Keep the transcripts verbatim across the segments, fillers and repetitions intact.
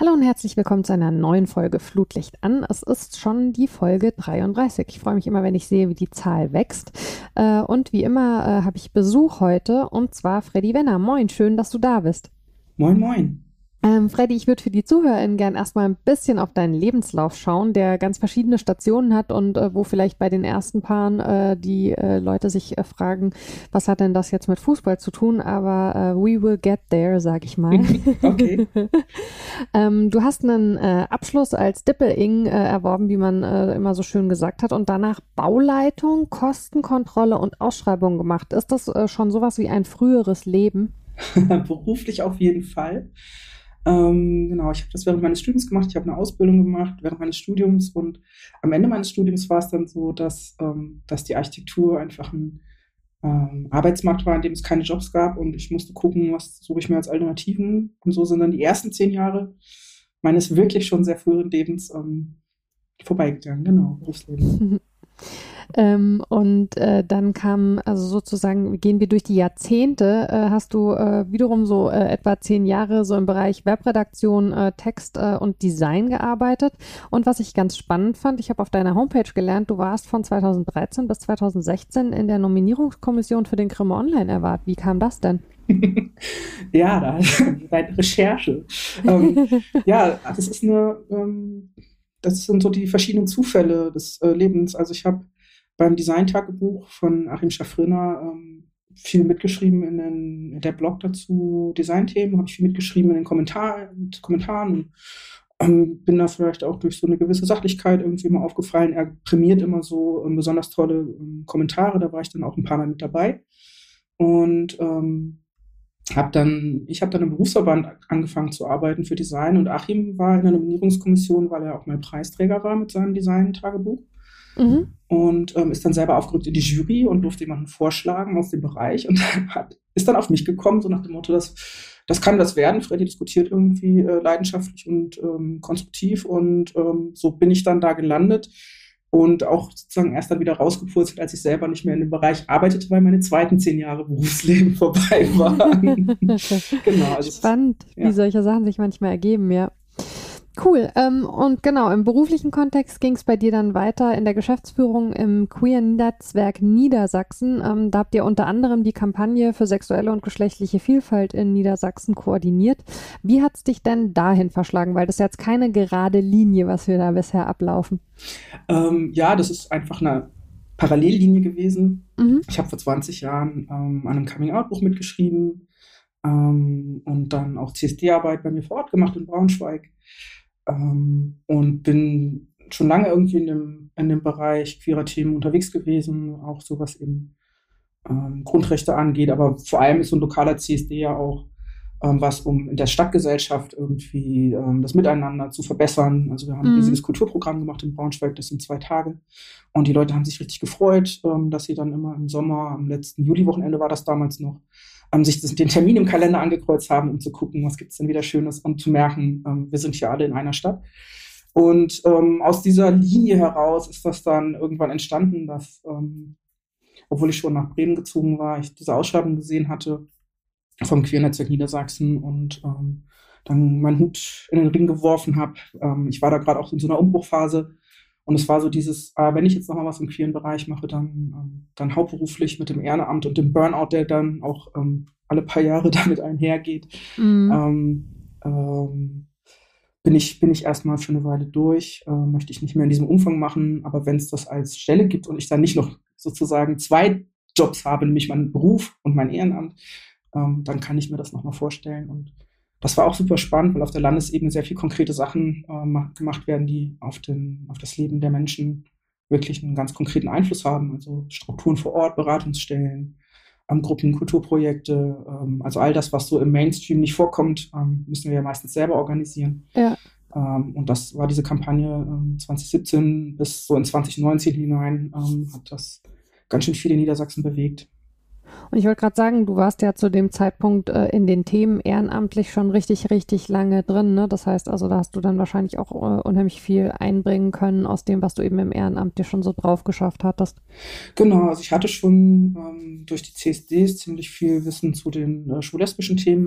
Hallo und herzlich willkommen zu einer neuen Folge Flutlicht an. Es ist schon die Folge dreiunddreißig. Ich freue mich immer, wenn ich sehe, wie die Zahl wächst. Äh, und wie immer äh, habe ich Besuch heute, und zwar Freddy Wenner. Moin, schön, dass du da bist. Moin, moin. Ähm, Freddy, ich würde für die ZuhörerInnen gern erstmal ein bisschen auf deinen Lebenslauf schauen, der ganz verschiedene Stationen hat und äh, wo vielleicht bei den ersten Paaren äh, die äh, Leute sich äh, fragen, was hat denn das jetzt mit Fußball zu tun? Aber äh, we will get there, sag ich mal. Okay. ähm, du hast einen äh, Abschluss als Dippel-Ing äh, erworben, wie man äh, immer so schön gesagt hat, und danach Bauleitung, Kostenkontrolle und Ausschreibung gemacht. Ist das äh, schon sowas wie ein früheres Leben? Beruflich auf jeden Fall. Ähm, genau, ich habe das während meines Studiums gemacht. Ich habe eine Ausbildung gemacht während meines Studiums und am Ende meines Studiums war es dann so, dass, ähm, dass die Architektur einfach ein ähm, Arbeitsmarkt war, in dem es keine Jobs gab und ich musste gucken, was suche ich mir als Alternativen. Und so sind dann die ersten zehn Jahre meines wirklich schon sehr frühen Lebens ähm, vorbeigegangen. Genau, Berufsleben. Ähm, und äh, dann kam, also sozusagen, gehen wir durch die Jahrzehnte, äh, hast du äh, wiederum so äh, etwa zehn Jahre so im Bereich Webredaktion, äh, Text äh, und Design gearbeitet. Und was ich ganz spannend fand, ich habe auf deiner Homepage gelernt, du warst von zweitausenddreizehn bis zweitausendsechzehn in der Nominierungskommission für den Grimme Online Award. Wie kam das denn? Ja, da deine Recherche. Ähm, ja, das ist eine, ähm, das sind so die verschiedenen Zufälle des äh, Lebens. Also ich habe beim Design-Tagebuch von Achim Schaffriner ähm, viel mitgeschrieben in, den, in der Blog dazu, Designthemen, habe ich viel mitgeschrieben in den Kommentaren, Kommentaren und ähm, bin da vielleicht auch durch so eine gewisse Sachlichkeit irgendwie immer aufgefallen. Er prämiert immer so ähm, besonders tolle ähm, Kommentare, da war ich dann auch ein paar Mal mit dabei. Und ähm, hab dann, ich habe dann im Berufsverband angefangen zu arbeiten für Design und Achim war in der Nominierungskommission, weil er auch mal Preisträger war mit seinem Design-Tagebuch. Mhm. Und ähm, ist dann selber aufgerückt in die Jury und durfte jemanden vorschlagen aus dem Bereich und hat, ist dann auf mich gekommen, so nach dem Motto, das, das kann das werden. Freddy diskutiert irgendwie äh, leidenschaftlich und ähm, konstruktiv und ähm, so bin ich dann da gelandet und auch sozusagen erst dann wieder rausgepurzelt, als ich selber nicht mehr in dem Bereich arbeitete, weil meine zweiten zehn Jahre Berufsleben vorbei waren. Genau, also Spannend, ja. wie solche Sachen sich manchmal ergeben, ja. Cool. Ähm, und genau, im beruflichen Kontext ging es bei dir dann weiter in der Geschäftsführung im Queer-Netzwerk Niedersachsen. Ähm, da habt ihr unter anderem die Kampagne für sexuelle und geschlechtliche Vielfalt in Niedersachsen koordiniert. Wie hat es dich denn dahin verschlagen? Weil das ist jetzt keine gerade Linie, was wir da bisher ablaufen. Ähm, ja, das ist einfach eine Parallellinie gewesen. Mhm. Ich habe vor zwanzig Jahren ähm, an einem Coming-out-Buch mitgeschrieben ähm, und dann auch C S D-Arbeit bei mir vor Ort gemacht in Braunschweig. Ähm, und bin schon lange irgendwie in dem, in dem Bereich queerer Themen unterwegs gewesen, auch so was eben ähm, Grundrechte angeht, aber vor allem ist so ein lokaler C S D ja auch ähm, was, um in der Stadtgesellschaft irgendwie ähm, das Miteinander zu verbessern. Also wir haben ein Mhm. riesiges Kulturprogramm gemacht in Braunschweig, das sind zwei Tage und die Leute haben sich richtig gefreut, ähm, dass sie dann immer im Sommer, am letzten Juliwochenende war das damals noch, ähm, sich das, den Termin im Kalender angekreuzt haben, um zu gucken, was gibt es denn wieder Schönes und zu merken, ähm, wir sind hier alle in einer Stadt. Und ähm, aus dieser Linie heraus ist das dann irgendwann entstanden, dass, ähm, obwohl ich schon nach Bremen gezogen war, ich diese Ausschreibung gesehen hatte vom Queer-Netzwerk Niedersachsen und ähm, dann meinen Hut in den Ring geworfen habe. Ähm, ich war da gerade auch in so einer Umbruchphase und es war so dieses, äh, wenn ich jetzt nochmal was im queeren Bereich mache, dann, ähm, dann hauptberuflich mit dem Ehrenamt und dem Burnout, der dann auch ähm, alle paar Jahre damit einhergeht, Mhm. ähm, ähm, bin ich, bin ich erstmal für eine Weile durch, äh, möchte ich nicht mehr in diesem Umfang machen, aber wenn es das als Stelle gibt und ich dann nicht noch sozusagen zwei Jobs habe, nämlich meinen Beruf und mein Ehrenamt, ähm, dann kann ich mir das nochmal vorstellen. Und das war auch super spannend, weil auf der Landesebene sehr viel konkrete Sachen äh, gemacht werden, die auf, den, auf das Leben der Menschen wirklich einen ganz konkreten Einfluss haben. Also Strukturen vor Ort, Beratungsstellen, ähm, Gruppen, Kulturprojekte, ähm, also all das, was so im Mainstream nicht vorkommt, ähm, müssen wir ja meistens selber organisieren. Ja. Ähm, und das war diese Kampagne ähm, zwanzig siebzehn bis so in zwanzig neunzehn hinein, ähm, hat das ganz schön viel in Niedersachsen bewegt. Und ich wollte gerade sagen, du warst ja zu dem Zeitpunkt äh, in den Themen ehrenamtlich schon richtig, richtig lange drin, ne? Das heißt also, da hast du dann wahrscheinlich auch äh, unheimlich viel einbringen können aus dem, was du eben im Ehrenamt dir schon so drauf geschafft hattest. Genau, also ich hatte schon ähm, durch die C S Ds ziemlich viel Wissen zu den äh, schwul-lesbischen Themen.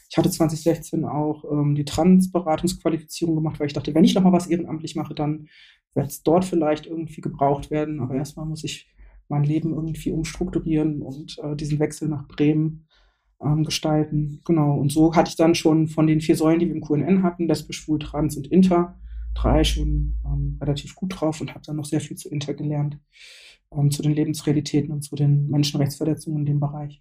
Ich hatte zwanzig sechzehn auch ähm, die Transberatungsqualifizierung gemacht, weil ich dachte, wenn ich nochmal was ehrenamtlich mache, dann wird es dort vielleicht irgendwie gebraucht werden. Aber erstmal muss ich mein Leben irgendwie umstrukturieren und äh, diesen Wechsel nach Bremen ähm, gestalten. Genau, und so hatte ich dann schon von den vier Säulen, die wir im Q N N hatten, lesbisch, schwul, trans und inter, drei schon ähm, relativ gut drauf und habe dann noch sehr viel zu inter gelernt, ähm, zu den Lebensrealitäten und zu den Menschenrechtsverletzungen in dem Bereich.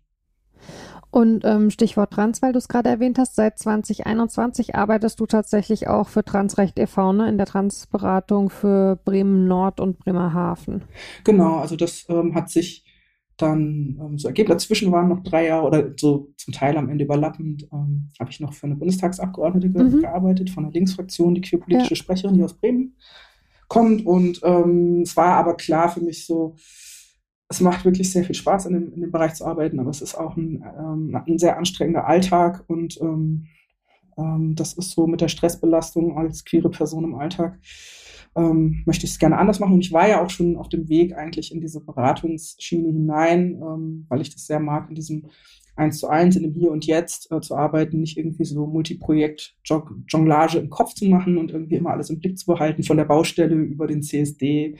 Und ähm, Stichwort Trans, weil du es gerade erwähnt hast, seit zwanzig einundzwanzig arbeitest du tatsächlich auch für Transrecht e V, ne, in der Transberatung für Bremen Nord und Bremerhaven. Genau, also das ähm, hat sich dann ähm, so ergeben. Dazwischen waren noch drei Jahre oder so zum Teil am Ende überlappend, ähm, habe ich noch für eine Bundestagsabgeordnete ge Mhm. gearbeitet, von der Linksfraktion, die queerpolitische Ja. Sprecherin, die aus Bremen kommt. Und ähm, es war aber klar für mich so, es macht wirklich sehr viel Spaß, in dem, in dem Bereich zu arbeiten, aber es ist auch ein, ähm, ein sehr anstrengender Alltag und ähm, ähm, das ist so mit der Stressbelastung als queere Person im Alltag, ähm, möchte ich es gerne anders machen. Und ich war ja auch schon auf dem Weg eigentlich in diese Beratungsschiene hinein, ähm, weil ich das sehr mag, in diesem eins zu eins, in dem Hier und Jetzt äh, zu arbeiten, nicht irgendwie so Multiprojekt-Jonglage im Kopf zu machen und irgendwie immer alles im Blick zu behalten, von der Baustelle über den C S D,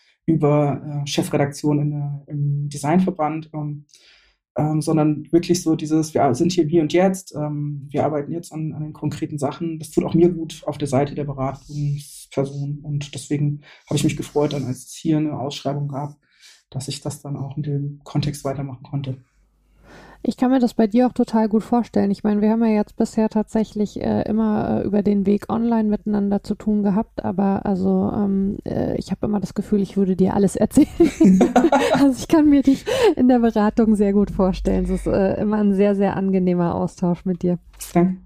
über äh, Chefredaktion in der, im Designverband, ähm, ähm, sondern wirklich so dieses, wir sind hier wie und jetzt, ähm, wir arbeiten jetzt an, an den konkreten Sachen. Das tut auch mir gut auf der Seite der Beratungsperson und deswegen habe ich mich gefreut, dann als es hier eine Ausschreibung gab, dass ich das dann auch in dem Kontext weitermachen konnte. Ich kann mir das bei dir auch total gut vorstellen. Ich meine, wir haben ja jetzt bisher tatsächlich äh, immer äh, über den Weg online miteinander zu tun gehabt, aber also ähm, äh, ich habe immer das Gefühl, ich würde dir alles erzählen. Also ich kann mir dich in der Beratung sehr gut vorstellen. Es ist äh, immer ein sehr, sehr angenehmer Austausch mit dir. Danke.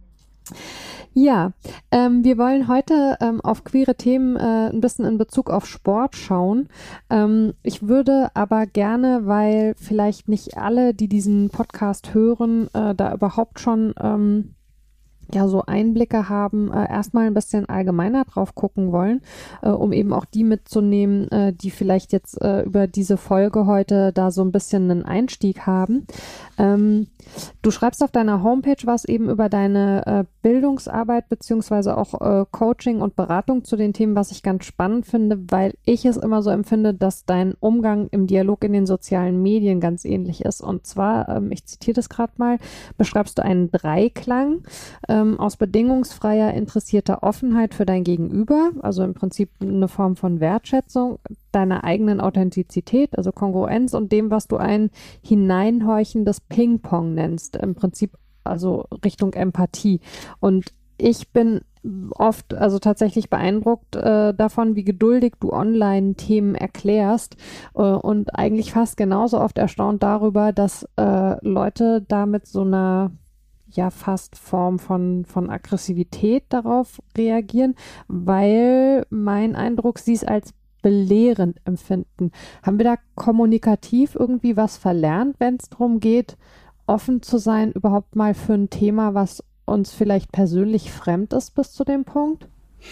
Ja, ähm, wir wollen heute ähm, auf queere Themen äh, ein bisschen in Bezug auf Sport schauen. Ähm, ich würde aber gerne, weil vielleicht nicht alle, die diesen Podcast hören, äh, da überhaupt schon ähm, ja so Einblicke haben, äh, erstmal ein bisschen allgemeiner drauf gucken wollen, äh, um eben auch die mitzunehmen, äh, die vielleicht jetzt äh, über diese Folge heute da so ein bisschen einen Einstieg haben. Ähm, du schreibst auf deiner Homepage was eben über deine äh, Bildungsarbeit beziehungsweise auch äh, Coaching und Beratung zu den Themen, was ich ganz spannend finde, weil ich es immer so empfinde, dass dein Umgang im Dialog in den sozialen Medien ganz ähnlich ist. Und zwar, ähm, ich zitiere das gerade mal, beschreibst du einen Dreiklang ähm, aus bedingungsfreier, interessierter Offenheit für dein Gegenüber, also im Prinzip eine Form von Wertschätzung, deiner eigenen Authentizität, also Kongruenz und dem, was du ein hineinhorchendes Ping-Pong nennst, im Prinzip also Richtung Empathie. Und ich bin oft also tatsächlich beeindruckt äh, davon, wie geduldig du online Themen erklärst äh, und eigentlich fast genauso oft erstaunt darüber, dass äh, Leute da mit so einer ja fast Form von, von Aggressivität darauf reagieren, weil mein Eindruck, sie es als belehrend empfinden. Haben wir da kommunikativ irgendwie was verlernt, wenn es darum geht, offen zu sein, überhaupt mal für ein Thema, was uns vielleicht persönlich fremd ist bis zu dem Punkt?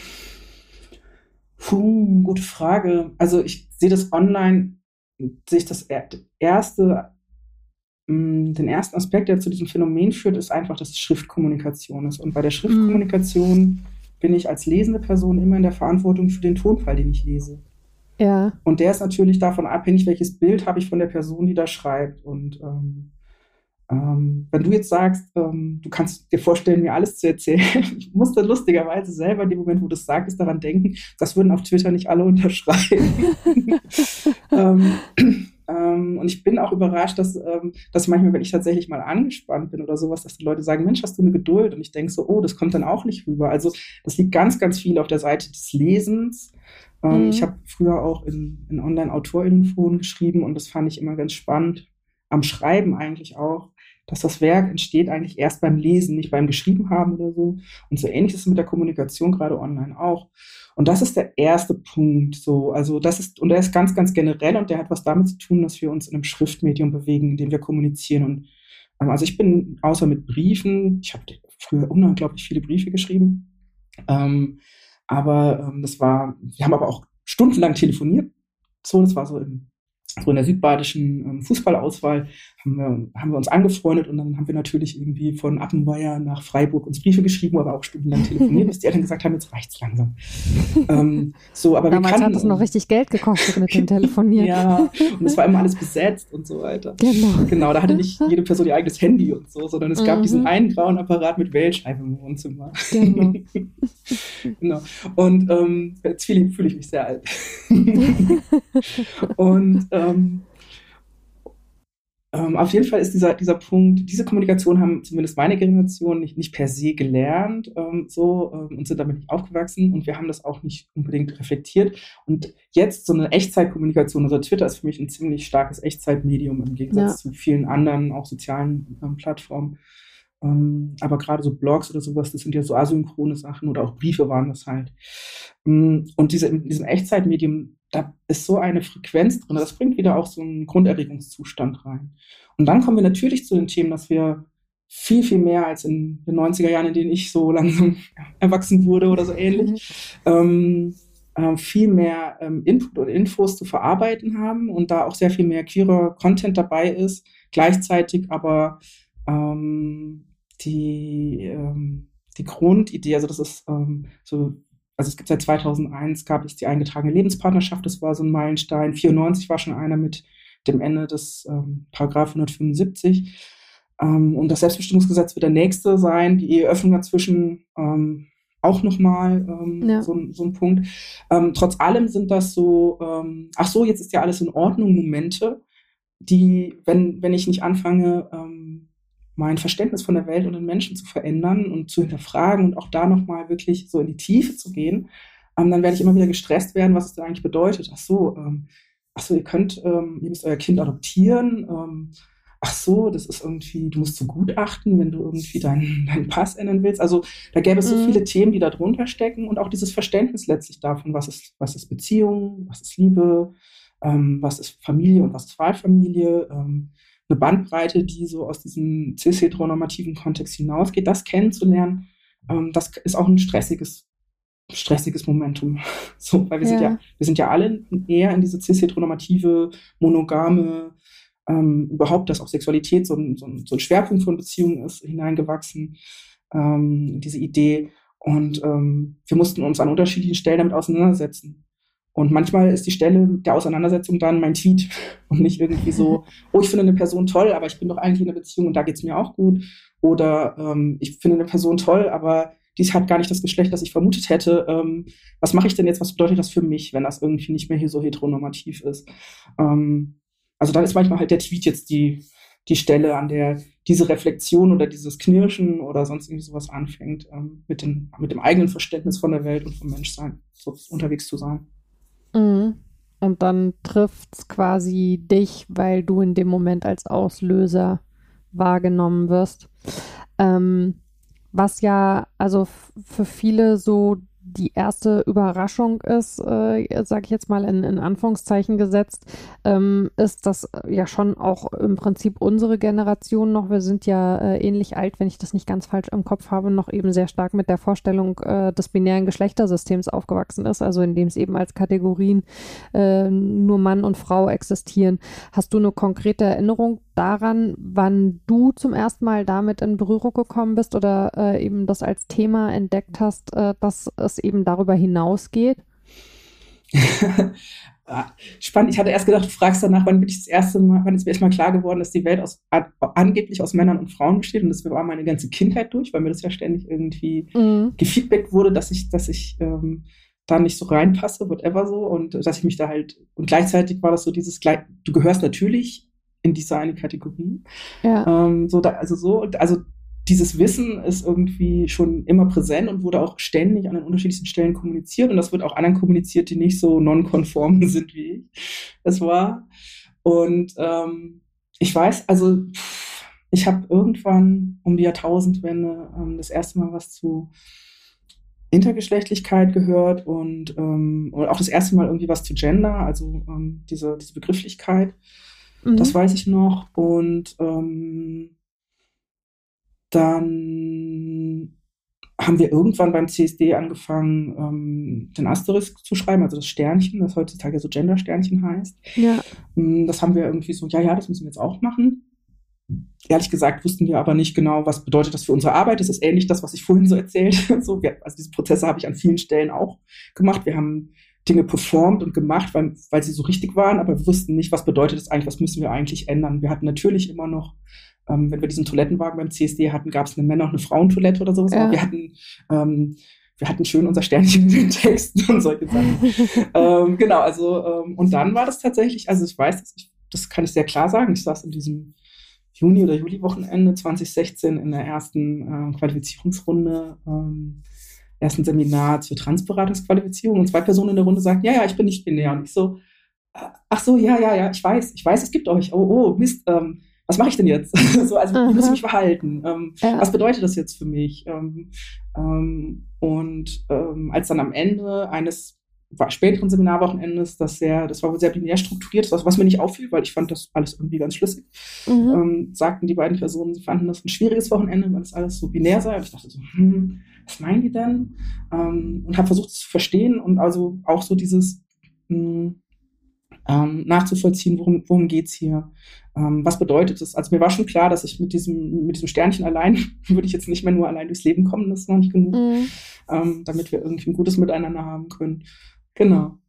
Puh, gute Frage. Also ich sehe das online, sehe ich das erste, den ersten Aspekt, der zu diesem Phänomen führt, ist einfach, dass es Schriftkommunikation ist. Und bei der Schriftkommunikation mm. bin ich als lesende Person immer in der Verantwortung für den Tonfall, den ich lese. Ja. Und der ist natürlich davon abhängig, welches Bild habe ich von der Person, die da schreibt. Und ähm, ähm, wenn du jetzt sagst, ähm, du kannst dir vorstellen, mir alles zu erzählen, ich musste lustigerweise selber in dem Moment, wo du es sagst, daran denken, das würden auf Twitter nicht alle unterschreiben. ähm, ähm, und ich bin auch überrascht, dass, ähm, dass manchmal, wenn ich tatsächlich mal angespannt bin oder sowas, dass die Leute sagen, Mensch, hast du eine Geduld? Und ich denke so, oh, das kommt dann auch nicht rüber. Also das liegt ganz, ganz viel auf der Seite des Lesens. Ähm, mhm. Ich habe früher auch in, in Online-AutorInnenforen geschrieben und das fand ich immer ganz spannend. Am Schreiben eigentlich auch, dass das Werk entsteht eigentlich erst beim Lesen, nicht beim Geschrieben haben oder so. Und so ähnlich ist es mit der Kommunikation, gerade online auch. Und das ist der erste Punkt. So, also das ist, und der ist ganz, ganz generell und der hat was damit zu tun, dass wir uns in einem Schriftmedium bewegen, in dem wir kommunizieren. Und ähm, also ich bin außer mit Briefen, ich habe früher unglaublich viele Briefe geschrieben, ähm, aber ähm, das war, wir haben aber auch stundenlang telefoniert. So, das war so im So in der südbadischen ähm, Fußballauswahl haben haben wir, haben wir uns angefreundet und dann haben wir natürlich irgendwie von Appenweier nach Freiburg uns Briefe geschrieben, aber auch stundenlang telefoniert, bis die Eltern gesagt haben, jetzt reicht's langsam. ähm, so, aber Damals wir kannten, hat es noch richtig Geld gekostet mit dem Telefonieren. Ja, und es war immer alles besetzt und so weiter. Genau. Genau, da hatte nicht jede Person ihr eigenes Handy und so, sondern es gab Mhm. diesen einen grauen Apparat mit Wählscheibe im Wohnzimmer. Genau. Genau. Und ähm, jetzt fühle fühl ich mich sehr alt. Und ähm, Ähm, auf jeden Fall ist dieser, dieser Punkt, diese Kommunikation haben zumindest meine Generation nicht, nicht per se gelernt ähm, so, ähm, und sind damit nicht aufgewachsen und wir haben das auch nicht unbedingt reflektiert. Und jetzt so eine Echtzeitkommunikation, also Twitter ist für mich ein ziemlich starkes Echtzeitmedium im Gegensatz Ja. zu vielen anderen, auch sozialen ähm, Plattformen. Ähm, aber gerade so Blogs oder sowas, das sind ja so asynchrone Sachen oder auch Briefe waren das halt. Ähm, und diese, in diesem Echtzeitmedium, da ist so eine Frequenz drin, das bringt wieder auch so einen Grunderregungszustand rein. Und dann kommen wir natürlich zu den Themen, dass wir viel, viel mehr als in den neunziger Jahren, in denen ich so langsam erwachsen wurde oder so ähnlich, ähm, äh, viel mehr ähm, Input und Infos zu verarbeiten haben und da auch sehr viel mehr queerer Content dabei ist, gleichzeitig aber ähm, die, ähm, die Grundidee, also das ist ähm, so, also es gibt seit zweitausendeins gab es die eingetragene Lebenspartnerschaft, das war so ein Meilenstein. vierundneunzig war schon einer mit dem Ende des ähm, Paragraph hundertfünfundsiebzig. Ähm, und das Selbstbestimmungsgesetz wird der nächste sein, die Eheöffnung dazwischen ähm, auch nochmal ähm, Ja. so, so ein Punkt. Ähm, trotz allem sind das so, ähm, ach so, jetzt ist ja alles in Ordnung, Momente, die, wenn, wenn ich nicht anfange, ähm, mein Verständnis von der Welt und den Menschen zu verändern und zu hinterfragen und auch da nochmal wirklich so in die Tiefe zu gehen, ähm, dann werde ich immer wieder gestresst werden, was es denn eigentlich bedeutet. Ach so, ähm, ach so, ihr könnt, ähm, ihr müsst euer Kind adoptieren. Ähm, ach so, das ist irgendwie, du musst so gutachten, wenn du irgendwie deinen, deinen Pass ändern willst. Also da gäbe es so Mhm. viele Themen, die da drunter stecken und auch dieses Verständnis letztlich davon, was ist, was ist Beziehung, was ist Liebe, ähm, was ist Familie und was ist Wahlfamilie, ähm, eine Bandbreite, die so aus diesem cis-heteronormativen Kontext hinausgeht, das kennenzulernen, ähm, das ist auch ein stressiges, stressiges Momentum. So, weil wir sind Ja. ja, wir sind ja alle eher in diese cis-heteronormative, monogame, ähm, überhaupt, dass auch Sexualität so ein, so ein, so ein Schwerpunkt von Beziehungen ist, hineingewachsen, ähm, diese Idee. Und ähm, wir mussten uns an unterschiedlichen Stellen damit auseinandersetzen. Und manchmal ist die Stelle der Auseinandersetzung dann mein Tweet und nicht irgendwie so, oh, ich finde eine Person toll, aber ich bin doch eigentlich in einer Beziehung und da geht's mir auch gut. Oder ähm, ich finde eine Person toll, aber die hat gar nicht das Geschlecht, das ich vermutet hätte. Ähm, was mache ich denn jetzt? Was bedeutet das für mich, wenn das irgendwie nicht mehr hier so heteronormativ ist? Ähm, also dann ist manchmal halt der Tweet jetzt die, die Stelle, an der diese Reflexion oder dieses Knirschen oder sonst irgendwie sowas anfängt, ähm, mit, den, mit dem eigenen Verständnis von der Welt und vom Menschsein so unterwegs zu sein. Mhm. Und dann trifft's quasi dich, weil du in dem Moment als Auslöser wahrgenommen wirst. Ähm, was ja also f- für viele so die erste Überraschung ist, äh, sage ich jetzt mal in, in Anführungszeichen gesetzt, ähm, ist, dass äh, ja schon auch im Prinzip unsere Generation noch, wir sind ja äh, ähnlich alt, wenn ich das nicht ganz falsch im Kopf habe, noch eben sehr stark mit der Vorstellung äh, des binären Geschlechtersystems aufgewachsen ist, also in dem es eben als Kategorien äh, nur Mann und Frau existieren. Hast du eine konkrete Erinnerung daran, wann du zum ersten Mal damit in Berührung gekommen bist oder äh, eben das als Thema entdeckt hast, äh, dass es eben darüber hinausgeht? Spannend. Ich hatte erst gedacht, du fragst danach, wann bin ich das erste Mal, wann ist mir erstmal klar geworden, dass die Welt aus, an, angeblich aus Männern und Frauen besteht und das war meine ganze Kindheit durch, weil mir das ja ständig irgendwie Mhm. gefeedbackt wurde, dass ich, dass ich ähm, da nicht so reinpasse, whatever so und dass ich mich da halt, und gleichzeitig war das so dieses, du gehörst natürlich in diese eine Kategorie. Ja. Ähm, so da, also so, also dieses Wissen ist irgendwie schon immer präsent und wurde auch ständig an den unterschiedlichsten Stellen kommuniziert und das wird auch anderen kommuniziert, die nicht so nonkonform sind wie ich es war. Und ähm, ich weiß, also ich habe irgendwann um die Jahrtausendwende ähm, das erste Mal was zu Intergeschlechtlichkeit gehört und, ähm, und auch das erste Mal irgendwie was zu Gender, also ähm, diese, diese Begrifflichkeit. Mhm. Das weiß ich noch. Und ähm, dann haben wir irgendwann beim C S D angefangen, ähm, den Asterisk zu schreiben, also das Sternchen, das heutzutage so Gender-Sternchen heißt. Ja. Ähm, das haben wir irgendwie so, ja, ja, das müssen wir jetzt auch machen. Ehrlich gesagt wussten wir aber nicht genau, was bedeutet das für unsere Arbeit. Das ist ähnlich das, was ich vorhin so erzählt habe. So, wir, also diese Prozesse habe ich an vielen Stellen auch gemacht. Wir haben Dinge performt und gemacht, weil, weil sie so richtig waren, aber wir wussten nicht, was bedeutet das eigentlich, was müssen wir eigentlich ändern. Wir hatten natürlich immer noch, ähm, wenn wir diesen Toilettenwagen beim C S D hatten, gab es eine Männer- und eine Frauentoilette oder sowas. Ja. Wir hatten ähm, wir hatten schön unser Sternchen in den Texten und solche Sachen. ähm, genau, also ähm, und dann war das tatsächlich, also ich weiß, ich, das kann ich sehr klar sagen, ich saß in diesem Juni- oder Juli-Wochenende zwanzig sechzehn in der ersten ähm, Qualifizierungsrunde, ähm, ersten Seminar zur Transberatungsqualifizierung und zwei Personen in der Runde sagten, ja, ja, ich bin nicht binär. Und ich so, ach so, ja, ja, ja, ich weiß, ich weiß, es gibt euch. Oh, oh, Mist, ähm, was mache ich denn jetzt? so, also wie muss ich mich verhalten? Ähm, ja. Was bedeutet das jetzt für mich? Ähm, ähm, und ähm, als dann am Ende eines späteren Seminarwochenendes, das sehr, das war wohl sehr binär strukturiert, was, was mir nicht auffiel, weil ich fand das alles irgendwie ganz schlüssig, mhm. ähm, sagten die beiden Personen, sie fanden das ein schwieriges Wochenende, weil das alles so binär sei. Und ich dachte so, hm, was meinen die denn? Ähm, und habe versucht, es zu verstehen und also auch so dieses mh, ähm, nachzuvollziehen, worum, worum geht's hier? Ähm, was bedeutet es? Also mir war schon klar, dass ich mit diesem, mit diesem Sternchen allein, würde ich jetzt nicht mehr nur allein durchs Leben kommen, das ist noch nicht genug, mhm. ähm, damit wir irgendwie ein gutes Miteinander haben können. Genau.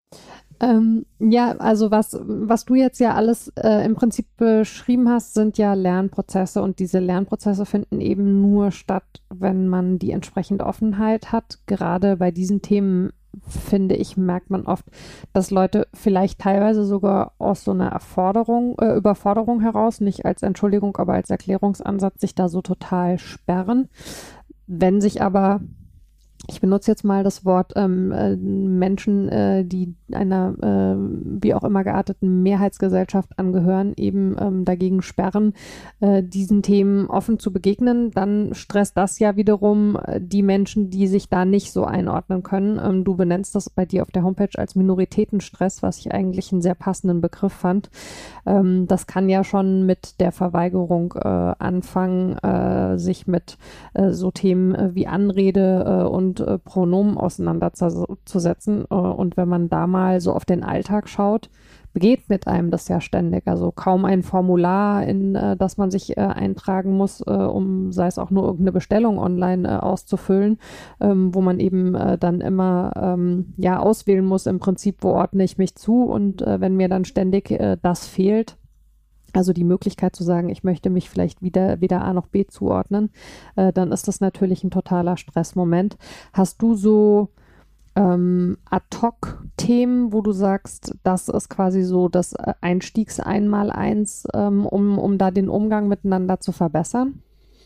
Ähm, ja, also was, was du jetzt ja alles äh, im Prinzip beschrieben hast, sind ja Lernprozesse und diese Lernprozesse finden eben nur statt, wenn man die entsprechende Offenheit hat. Gerade bei diesen Themen, finde ich, merkt man oft, dass Leute vielleicht teilweise sogar aus so einer Erforderung, äh, Überforderung heraus, nicht als Entschuldigung, aber als Erklärungsansatz sich da so total sperren. Wenn sich aber Ich benutze jetzt mal das Wort ähm, äh, Menschen, äh, die einer äh, wie auch immer gearteten Mehrheitsgesellschaft angehören, eben ähm, dagegen sperren, äh, diesen Themen offen zu begegnen, dann stresst das ja wiederum äh, die Menschen, die sich da nicht so einordnen können. Ähm, du benennst das bei dir auf der Homepage als Minoritätenstress, was ich eigentlich einen sehr passenden Begriff fand. Ähm, das kann ja schon mit der Verweigerung äh, anfangen, äh, sich mit äh, so Themen äh, wie Anrede äh, und äh, Pronomen auseinanderzusetzen. Äh, und wenn man da mal so auf den Alltag schaut, begegnet einem das ja ständig. Also kaum ein Formular, in äh, das man sich äh, eintragen muss, äh, um sei es auch nur irgendeine Bestellung online äh, auszufüllen, ähm, wo man eben äh, dann immer ähm, ja auswählen muss, im Prinzip, wo ordne ich mich zu. Und äh, wenn mir dann ständig äh, das fehlt, also die Möglichkeit zu sagen, ich möchte mich vielleicht wieder weder A noch B zuordnen, äh, dann ist das natürlich ein totaler Stressmoment. Hast du so ähm, Ad-Hoc-Themen, wo du sagst, das ist quasi so das Einstiegs-Einmal-Eins, ähm, um, um da den Umgang miteinander zu verbessern?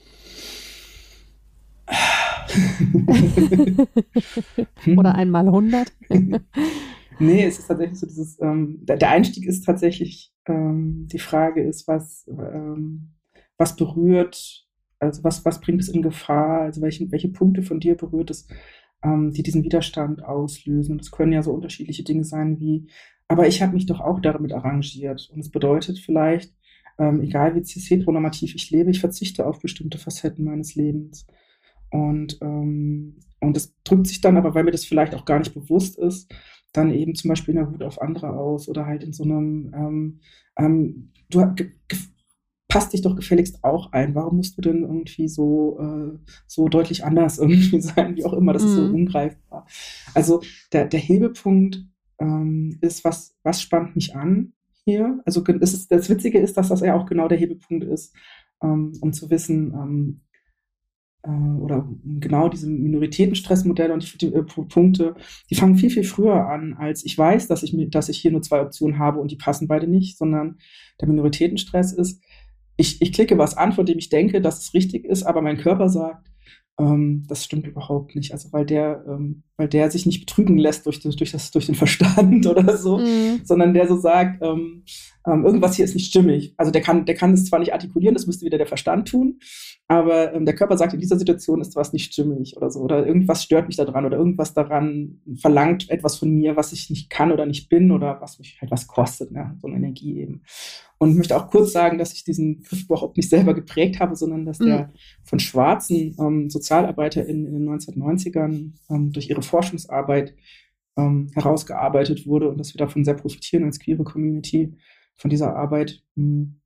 Oder einmal hundert? Nee, es ist tatsächlich so dieses, ähm, der, der Einstieg ist tatsächlich, ähm, die Frage ist, was, ähm, was berührt, also was, was bringt es in Gefahr, also welche, welche Punkte von dir berührt es, ähm, die diesen Widerstand auslösen. Und das können ja so unterschiedliche Dinge sein wie, aber ich habe mich doch auch damit arrangiert. Und es bedeutet vielleicht, ähm, egal wie cis-heteronormativ ich lebe, ich verzichte auf bestimmte Facetten meines Lebens. Und, ähm, und das drückt sich dann aber, weil mir das vielleicht auch gar nicht bewusst ist, dann eben zum Beispiel in der Wut auf andere aus oder halt in so einem, ähm, ähm, du ge- ge- passt dich doch gefälligst auch ein. Warum musst du denn irgendwie so, äh, so deutlich anders irgendwie sein, wie auch immer, das mm. ist so ungreifbar. Also der, der Hebelpunkt ähm, ist, was, was spannt mich an hier? Also es ist, das Witzige ist, dass das ja auch genau der Hebelpunkt ist, ähm, um zu wissen, ähm, oder genau diese Minoritätenstressmodelle und die, die äh, Punkte, die fangen viel, viel früher an, als ich weiß, dass ich, dass ich hier nur zwei Optionen habe und die passen beide nicht, sondern der Minoritätenstress ist, ich, ich klicke was an, von dem ich denke, dass es richtig ist, aber mein Körper sagt, ähm, das stimmt überhaupt nicht. Also weil der, ähm, weil der sich nicht betrügen lässt durch, durch, das, durch den Verstand oder so, mm. sondern der so sagt, ähm, ähm, irgendwas hier ist nicht stimmig. Also der kann, der kann es zwar nicht artikulieren, das müsste wieder der Verstand tun, aber ähm, der Körper sagt, in dieser Situation ist was nicht stimmig oder so. Oder irgendwas stört mich daran oder irgendwas daran verlangt etwas von mir, was ich nicht kann oder nicht bin oder was mich halt was kostet, ne? So eine Energie eben. Und ich möchte auch kurz sagen, dass ich diesen Begriff überhaupt nicht selber geprägt habe, sondern dass der von schwarzen ähm, SozialarbeiterInnen in den neunzehnhundertneunzigern ähm, durch ihre Forschungsarbeit ähm, herausgearbeitet wurde und dass wir davon sehr profitieren als queere Community von dieser Arbeit. Mh.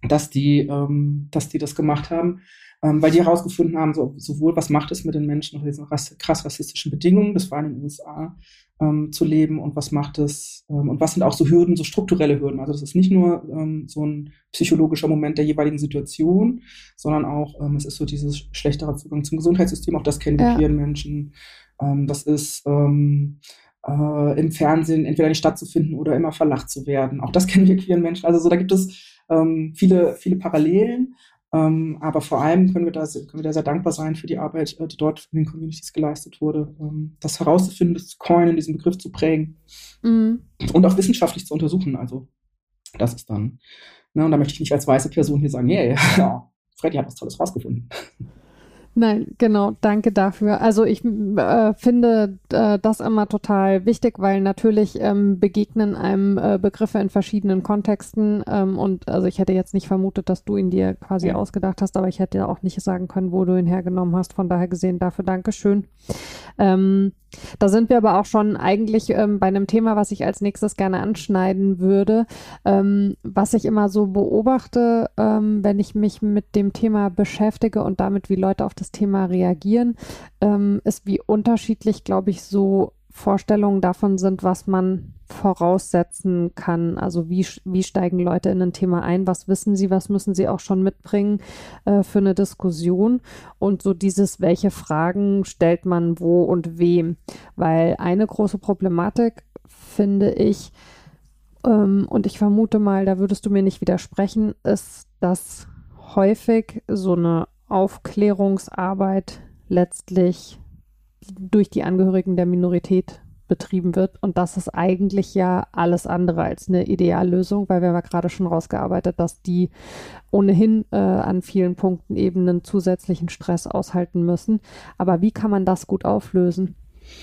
dass die, ähm, dass die das gemacht haben, ähm, weil die herausgefunden haben, so, sowohl was macht es mit den Menschen unter diesen rass, krass rassistischen Bedingungen, das war in den U S A, ähm, zu leben, und was macht es, ähm, und was sind auch so Hürden, so strukturelle Hürden. Also das ist nicht nur ähm, so ein psychologischer Moment der jeweiligen Situation, sondern auch, ähm, es ist so dieses schlechtere Zugang zum Gesundheitssystem, auch das kennen die Ja. queeren Menschen. Ähm, das ist ähm, äh, im Fernsehen entweder nicht stattzufinden oder immer verlacht zu werden. Auch das kennen wir queeren Menschen. Also so, da gibt es ähm, viele, viele Parallelen. Ähm, aber vor allem können wir, da, können wir da sehr dankbar sein für die Arbeit, äh, die dort in den Communities geleistet wurde, ähm, das herauszufinden, das zu coinen, diesen Begriff zu prägen, mhm. und auch wissenschaftlich zu untersuchen. Also das ist dann, ne, und da möchte ich nicht als weiße Person hier sagen, yeah, ja, Freddy hat was Tolles rausgefunden. Nein, genau, danke dafür. Also ich äh, finde äh, das immer total wichtig, weil natürlich ähm, begegnen einem äh, Begriffe in verschiedenen Kontexten, ähm, und also ich hätte jetzt nicht vermutet, dass du ihn dir quasi ja. ausgedacht hast, aber ich hätte ja auch nicht sagen können, wo du ihn hergenommen hast. Von daher gesehen, dafür Dankeschön. Ähm, da sind wir aber auch schon eigentlich ähm, bei einem Thema, was ich als nächstes gerne anschneiden würde, ähm, was ich immer so beobachte, ähm, wenn ich mich mit dem Thema beschäftige und damit, wie Leute auf das Thema reagieren, ähm, ist, wie unterschiedlich, glaube ich, so Vorstellungen davon sind, was man voraussetzen kann. Also wie, wie steigen Leute in ein Thema ein? Was wissen sie? Was müssen sie auch schon mitbringen äh, für eine Diskussion? Und so dieses, welche Fragen stellt man wo und wem? Weil eine große Problematik, finde ich, ähm, und ich vermute mal, da würdest du mir nicht widersprechen, ist, dass häufig so eine Aufklärungsarbeit letztlich durch die Angehörigen der Minorität betrieben wird. Und das ist eigentlich ja alles andere als eine Ideallösung, weil wir haben ja gerade schon rausgearbeitet, dass die ohnehin äh, an vielen Punkten eben einen zusätzlichen Stress aushalten müssen. Aber wie kann man das gut auflösen?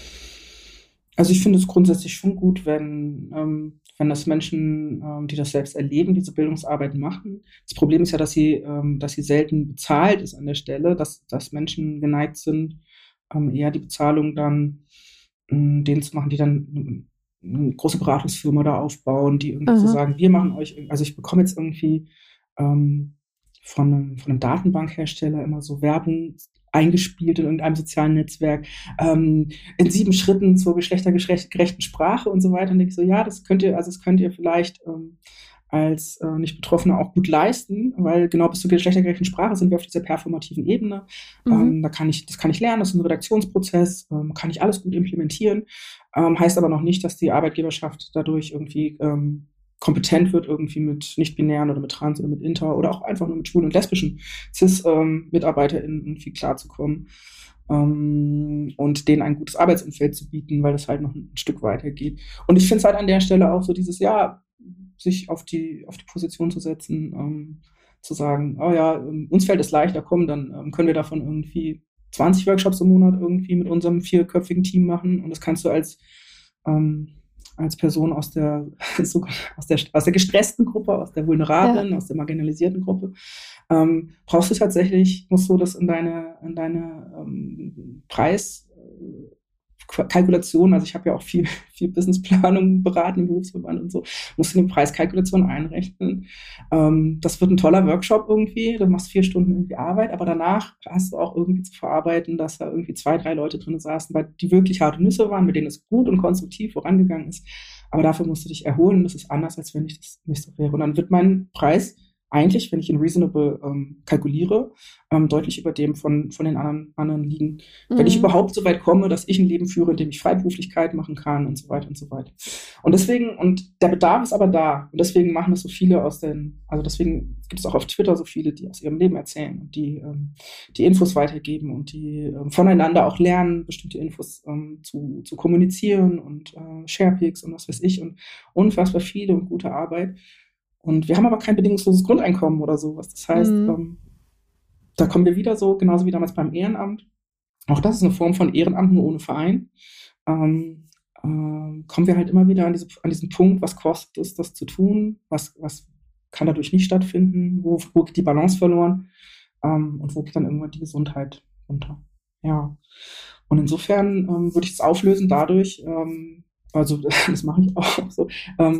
Also ich finde es grundsätzlich schon gut, wenn, ähm, wenn das Menschen, ähm, die das selbst erleben, diese Bildungsarbeit machen. Das Problem ist ja, dass sie, ähm, dass sie selten bezahlt ist an der Stelle, dass, dass Menschen geneigt sind, ähm, eher die Bezahlung dann ähm, denen zu machen, die dann eine, eine große Beratungsfirma da aufbauen, die irgendwie so sagen, wir machen euch, also ich bekomme jetzt irgendwie ähm, von einem, von einem Datenbankhersteller immer so Werbung eingespielt in irgendeinem sozialen Netzwerk, ähm, in sieben Schritten zur geschlechtergerechten Sprache und so weiter. Und ich so, ja, das könnt ihr, also das könnt ihr vielleicht ähm, als äh, Nicht-Betroffene auch gut leisten, weil genau bis zur geschlechtergerechten Sprache sind wir auf dieser performativen Ebene. Mhm. Ähm, da kann ich, das kann ich lernen, das ist ein Redaktionsprozess, ähm, kann ich alles gut implementieren, ähm, heißt aber noch nicht, dass die Arbeitgeberschaft dadurch irgendwie ähm, kompetent wird, irgendwie mit nicht-binären oder mit trans oder mit inter oder auch einfach nur mit schwulen und lesbischen cis-MitarbeiterInnen ähm, irgendwie klarzukommen ähm, und denen ein gutes Arbeitsumfeld zu bieten, weil das halt noch ein Stück weiter geht. Und ich finde es halt an der Stelle auch so dieses, ja, sich auf die, auf die Position zu setzen, ähm, zu sagen, oh ja, uns fällt es leichter, komm, dann ähm, können wir davon irgendwie zwanzig Workshops im Monat irgendwie mit unserem vierköpfigen Team machen, und das kannst du als ähm, als Person aus der, so, aus der aus der gestressten Gruppe, aus der vulnerablen, ja. aus der marginalisierten Gruppe, ähm, brauchst du tatsächlich, musst du das in deine, in deine ähm, Preiskalkulation, also ich habe ja auch viel, viel Businessplanung beraten im Berufsverband und so, musst du die Preiskalkulation einrechnen. Ähm, das wird ein toller Workshop irgendwie, du machst vier Stunden irgendwie Arbeit, aber danach hast du auch irgendwie zu verarbeiten, dass da irgendwie zwei, drei Leute drin saßen, weil die wirklich harte Nüsse waren, mit denen es gut und konstruktiv vorangegangen ist. Aber dafür musst du dich erholen, und das ist anders, als wenn ich das nicht so wäre. Und dann wird mein Preis eigentlich, wenn ich in Reasonable ähm, kalkuliere, ähm, deutlich über dem von, von den anderen, anderen liegen. Mhm. Wenn ich überhaupt so weit komme, dass ich ein Leben führe, in dem ich Freiberuflichkeit machen kann und so weiter und so weiter. Und deswegen, und der Bedarf ist aber da. Und deswegen machen das so viele aus den, also deswegen gibt es auch auf Twitter so viele, die aus ihrem Leben erzählen und die, ähm, die Infos weitergeben und die ähm, voneinander auch lernen, bestimmte Infos ähm, zu, zu kommunizieren und äh, Sharepics und was weiß ich und unfassbar viele und gute Arbeit. Und wir haben aber kein bedingungsloses Grundeinkommen oder sowas. Das heißt, mhm. ähm, da kommen wir wieder so, genauso wie damals beim Ehrenamt. Auch das ist eine Form von Ehrenamt, nur ohne Verein. Ähm, ähm, kommen wir halt immer wieder an, diese, an diesen Punkt, was kostet es, das zu tun? Was, was kann dadurch nicht stattfinden? Wo, wo geht die Balance verloren? Ähm, und wo geht dann irgendwann die Gesundheit runter? Ja. Und insofern ähm, würde ich es auflösen dadurch, ähm, also das mache ich auch so, ähm,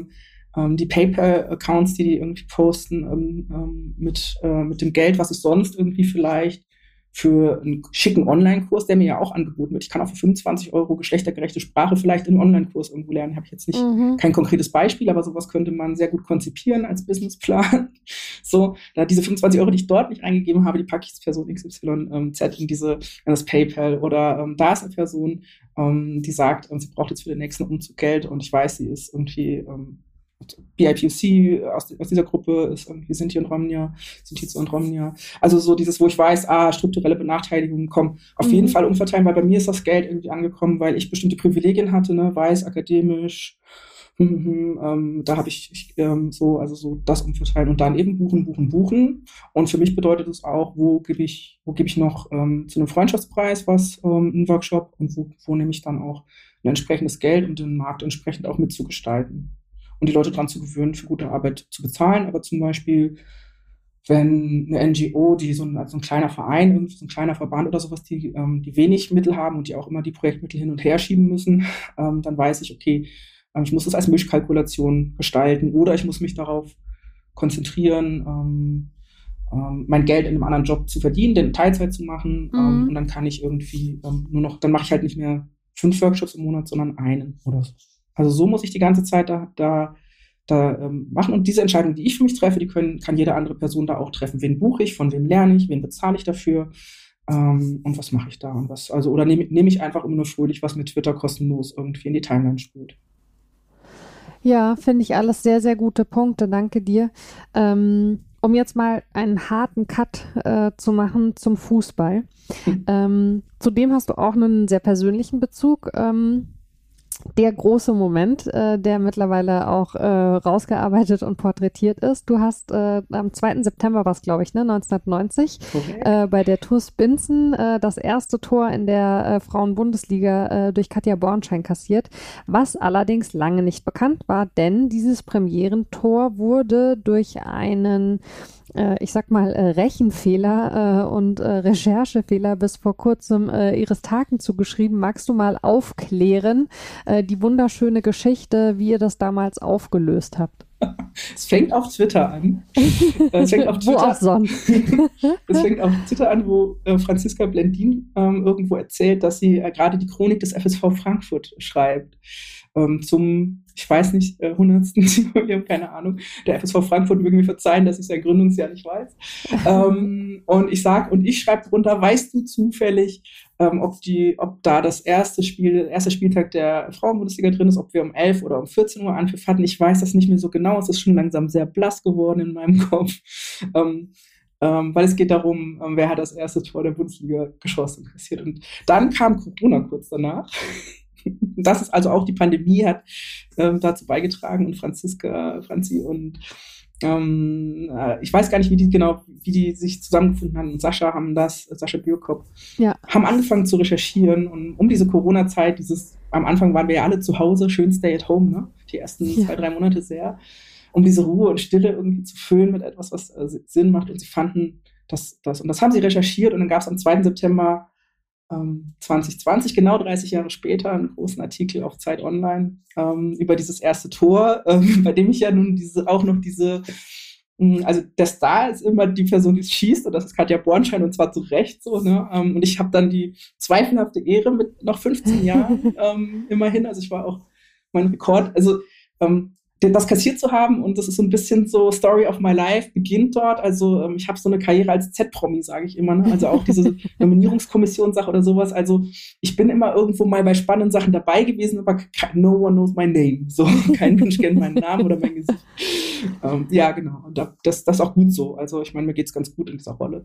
ähm, die PayPal-Accounts, die die irgendwie posten, ähm, ähm, mit, äh, mit dem Geld, was ich sonst irgendwie vielleicht für einen schicken Online-Kurs, der mir ja auch angeboten wird. Ich kann auch für fünfundzwanzig Euro geschlechtergerechte Sprache vielleicht in einem Online-Kurs irgendwo lernen. Habe ich jetzt nicht Mhm. kein konkretes Beispiel, aber sowas könnte man sehr gut konzipieren als Businessplan. So, da diese fünfundzwanzig Euro, die ich dort nicht eingegeben habe, die packe ich jetzt Person X Y ähm, Z in diese, in das PayPal. Oder ähm, da ist eine Person, ähm, die sagt, ähm, sie braucht jetzt für den nächsten Umzug Geld und ich weiß, sie ist irgendwie ähm, B I P O C aus, aus dieser Gruppe ist irgendwie Sinti und Romnia, Sintize und Romnia. Also so dieses, wo ich weiß, ah, strukturelle Benachteiligungen kommen, auf Mhm. jeden Fall umverteilen, weil bei mir ist das Geld irgendwie angekommen, weil ich bestimmte Privilegien hatte, ne, weiß, akademisch, hm, hm, hm, ähm, da habe ich, ich ähm, so, also so das umverteilen und dann eben buchen, buchen, buchen. Und für mich bedeutet es auch, wo gebe ich, wo gebe ich noch ähm, zu einem Freundschaftspreis was, ähm, einen Workshop und wo, wo nehme ich dann auch ein entsprechendes Geld, um den Markt entsprechend auch mitzugestalten und die Leute daran zu gewöhnen, für gute Arbeit zu bezahlen. Aber zum Beispiel, wenn eine N G O, die so ein, also ein kleiner Verein, irgendwie so ein kleiner Verband oder sowas, die, ähm, die wenig Mittel haben und die auch immer die Projektmittel hin und her schieben müssen, ähm, dann weiß ich, okay, ähm, ich muss das als Mischkalkulation gestalten oder ich muss mich darauf konzentrieren, ähm, ähm, mein Geld in einem anderen Job zu verdienen, den in Teilzeit zu machen. Mhm. Ähm, und dann kann ich irgendwie ähm, nur noch, dann mache ich halt nicht mehr fünf Workshops im Monat, sondern einen oder so. Also so muss ich die ganze Zeit da, da, da ähm, machen. Und diese Entscheidung, die ich für mich treffe, die können, kann jede andere Person da auch treffen. Wen buche ich, von wem lerne ich, wen bezahle ich dafür ähm, und was mache ich da und was, also oder nehme nehm ich einfach immer nur fröhlich, was mit Twitter kostenlos irgendwie in die Timeline spült. Ja, finde ich alles sehr, sehr gute Punkte. Danke dir. Ähm, um jetzt mal einen harten Cut äh, zu machen zum Fußball. Hm. Ähm, zudem hast du auch einen sehr persönlichen Bezug. Ähm, der große Moment, äh, der mittlerweile auch äh, rausgearbeitet und porträtiert ist. Du hast äh, am zweiten September war es, glaube ich, ne, neunzehnhundertneunzig, äh, bei der TuS Binzen äh, das erste Tor in der äh, Frauen-Bundesliga äh, durch Katja Bornschein kassiert, was allerdings lange nicht bekannt war, denn dieses Premierentor wurde durch einen ich sag mal, äh, Rechenfehler äh, und äh, Recherchefehler bis vor kurzem äh, Iris Taken zugeschrieben. Magst du mal aufklären, äh, die wunderschöne Geschichte, wie ihr das damals aufgelöst habt? Es fängt auf Twitter an. Es fängt auf Twitter, wo auch sonst. Es fängt auf Twitter an, wo äh, Franziska Blendin ähm, irgendwo erzählt, dass sie äh, gerade die Chronik des F S V Frankfurt schreibt. Ähm, zum, ich weiß nicht, äh, hundertsten Jubiläum, keine Ahnung. Der F S V Frankfurt möge mir verzeihen, dass ich sein Gründungsjahr nicht weiß. ähm, und ich sag, und ich schreibe drunter, weißt du zufällig, ähm, ob die, ob da das erste Spiel, der erste Spieltag der Frauenbundesliga drin ist, ob wir um elf oder um vierzehn Uhr Anpfiff hatten. Ich weiß das nicht mehr so genau. Es ist schon langsam sehr blass geworden in meinem Kopf. Ähm, Ähm, weil es geht darum, ähm, wer hat das erste Tor der Bundesliga geschossen, interessiert. Und dann kam Corona kurz danach. Das ist also auch die Pandemie hat ähm, dazu beigetragen und Franziska, Franzi und ähm, äh, ich weiß gar nicht, wie die genau, wie die sich zusammengefunden haben. Und Sascha haben das, äh, Sascha Bürkop, ja. haben angefangen zu recherchieren und um diese Corona-Zeit, dieses, am Anfang waren wir ja alle zu Hause, schön stay at home, ne? Die ersten ja. zwei, drei Monate sehr, um diese Ruhe und Stille irgendwie zu füllen mit etwas, was äh, Sinn macht. Und sie fanden das, das, und das haben sie recherchiert und dann gab es am zweiten September ähm, zwanzig zwanzig, genau dreißig Jahre später, einen großen Artikel auf Zeit Online ähm, über dieses erste Tor, ähm, bei dem ich ja nun diese, auch noch diese, mh, also der Star ist immer die Person, die es schießt und das ist Katja Bornschein und zwar zu Recht so, ne? Ähm, und ich habe dann die zweifelhafte Ehre mit noch fünfzehn Jahren ähm, immerhin, also ich war auch mein Rekord, also ähm, das kassiert zu haben und das ist so ein bisschen so Story of my life, beginnt dort. Also ähm, ich habe so eine Karriere als Z-Promi, sage ich immer. Ne? Also auch diese Nominierungskommissionssache oder sowas. Also ich bin immer irgendwo mal bei spannenden Sachen dabei gewesen, aber no one knows my name. So, kein Mensch kennt meinen Namen oder mein Gesicht. Ähm, ja, genau. Und das, das ist auch gut so. Also ich meine, mir geht's ganz gut in dieser Rolle.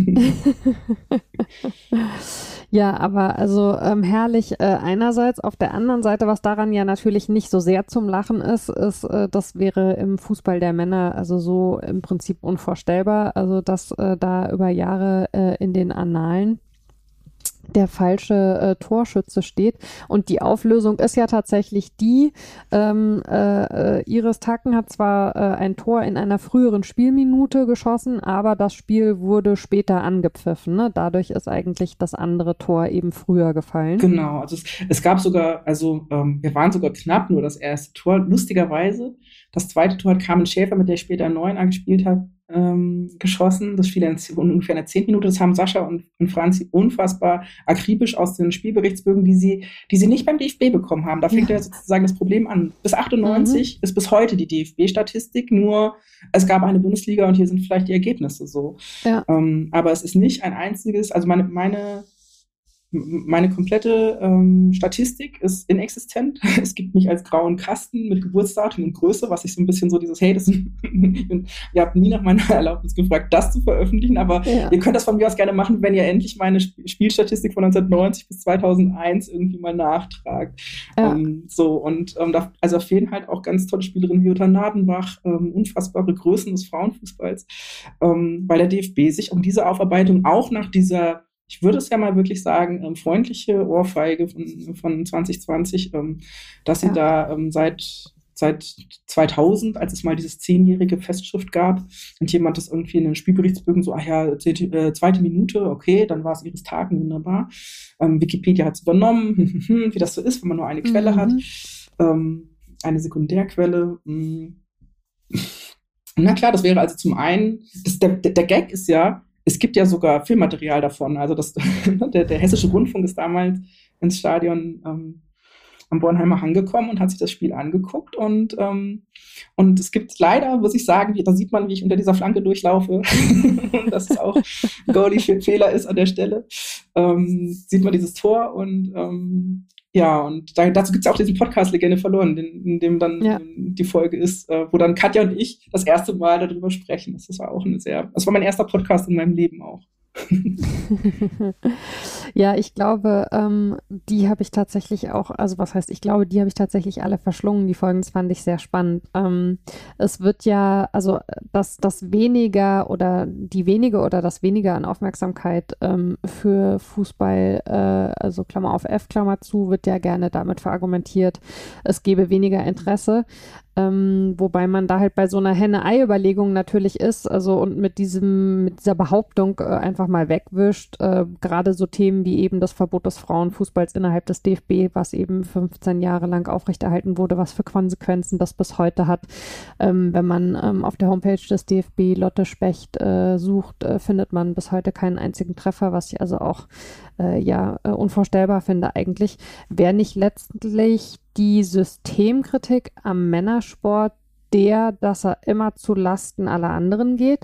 Ja, aber also ähm, herrlich äh, einerseits. Auf der anderen Seite, was daran ja natürlich nicht so sehr zum Lachen ist, ist, äh, das wäre im Fußball der Männer also so im Prinzip unvorstellbar. Also dass äh, da über Jahre äh, in den Annalen der falsche äh, Torschütze steht. Und die Auflösung ist ja tatsächlich die, ähm, äh, Iris Tacken hat zwar äh, ein Tor in einer früheren Spielminute geschossen, aber das Spiel wurde später angepfiffen. Ne? Dadurch ist eigentlich das andere Tor eben früher gefallen. Genau, also es, es gab sogar, also ähm, wir waren sogar knapp, nur das erste Tor. Lustigerweise, das zweite Tor hat Carmen Schäfer, mit der ich später neun angespielt habe, ähm, geschossen. Das fiel in ungefähr in der zehnten Minute. Das haben Sascha und, und Franzi unfassbar akribisch aus den Spielberichtsbögen, die sie, die sie nicht beim D F B bekommen haben. Da fängt ja, ja sozusagen das Problem an. Bis achtundneunzig mhm. ist bis heute die D F B-Statistik, nur es gab eine Bundesliga und hier sind vielleicht die Ergebnisse so. Ja. Ähm, aber es ist nicht ein einziges, also meine, meine Meine komplette ähm, Statistik ist inexistent. Es gibt mich als grauen Kasten mit Geburtsdatum und Größe, was ich so ein bisschen so dieses, hey, das ihr habt nie nach meiner Erlaubnis gefragt, das zu veröffentlichen, aber ja. ihr könnt das von mir aus gerne machen, wenn ihr endlich meine Sp- Spielstatistik von neunzehnhundertneunzig bis zweitausendeins irgendwie mal nachtragt. Ja. Ähm, so, und ähm, da, also da fehlen halt auch ganz tolle Spielerinnen wie Jutta Nadenbach, ähm, unfassbare Größen des Frauenfußballs, ähm, weil der D F B sich um diese Aufarbeitung auch nach dieser, ich würde es ja mal wirklich sagen, ähm, freundliche Ohrfeige von, von zwanzig zwanzig, ähm, dass sie ja. da ähm, seit, seit zweitausend, als es mal dieses zehnjährige Festschrift gab und jemand das irgendwie in den Spielberichtsbögen so, ach ja, zehnte, äh, zweite Minute, okay, dann war es Iris Tacken, wunderbar. Ähm, Wikipedia hat es übernommen, wie das so ist, wenn man nur eine Quelle mhm. hat, ähm, eine Sekundärquelle. Mh. Na klar, das wäre also zum einen, das, der, der Gag ist ja, es gibt ja sogar Filmmaterial davon. Also das, der, der Hessische Rundfunk ist damals ins Stadion ähm, am Bornheimer Hang gekommen und hat sich das Spiel angeguckt. Und, ähm, und es gibt leider, muss ich sagen, wie, da sieht man, wie ich unter dieser Flanke durchlaufe, dass es auch ein Goalie-Fehler ist an der Stelle. Ähm, sieht man dieses Tor und ähm, ja, und da, dazu gibt es auch diesen Podcast Legende verloren, in, in dem dann ja. die Folge ist, äh, wo dann Katja und ich das erste Mal darüber sprechen. Das war auch eine sehr, das war mein erster Podcast in meinem Leben auch. Ja, ich glaube, ähm, die habe ich tatsächlich auch, also was heißt, ich glaube, die habe ich tatsächlich alle verschlungen, die Folgen, das fand ich sehr spannend. Ähm, es wird ja, also das, das weniger oder die wenige oder das weniger an Aufmerksamkeit ähm, für Fußball, äh, also Klammer auf F, Klammer zu, wird ja gerne damit verargumentiert, es gebe weniger Interesse. Ähm, wobei man da halt bei so einer Henne-Ei-Überlegung natürlich ist, also und mit diesem, mit dieser Behauptung äh, einfach mal wegwischt, äh, gerade so Themen wie eben das Verbot des Frauenfußballs innerhalb des D F B, was eben fünfzehn Jahre lang aufrechterhalten wurde, was für Konsequenzen das bis heute hat. Ähm, wenn man ähm, auf der Homepage des D F B Lotte Specht äh, sucht, äh, findet man bis heute keinen einzigen Treffer, was ich also auch äh, ja äh, unvorstellbar finde eigentlich. Wäre nicht letztlich die Systemkritik am Männersport der, dass er immer zu Lasten aller anderen geht?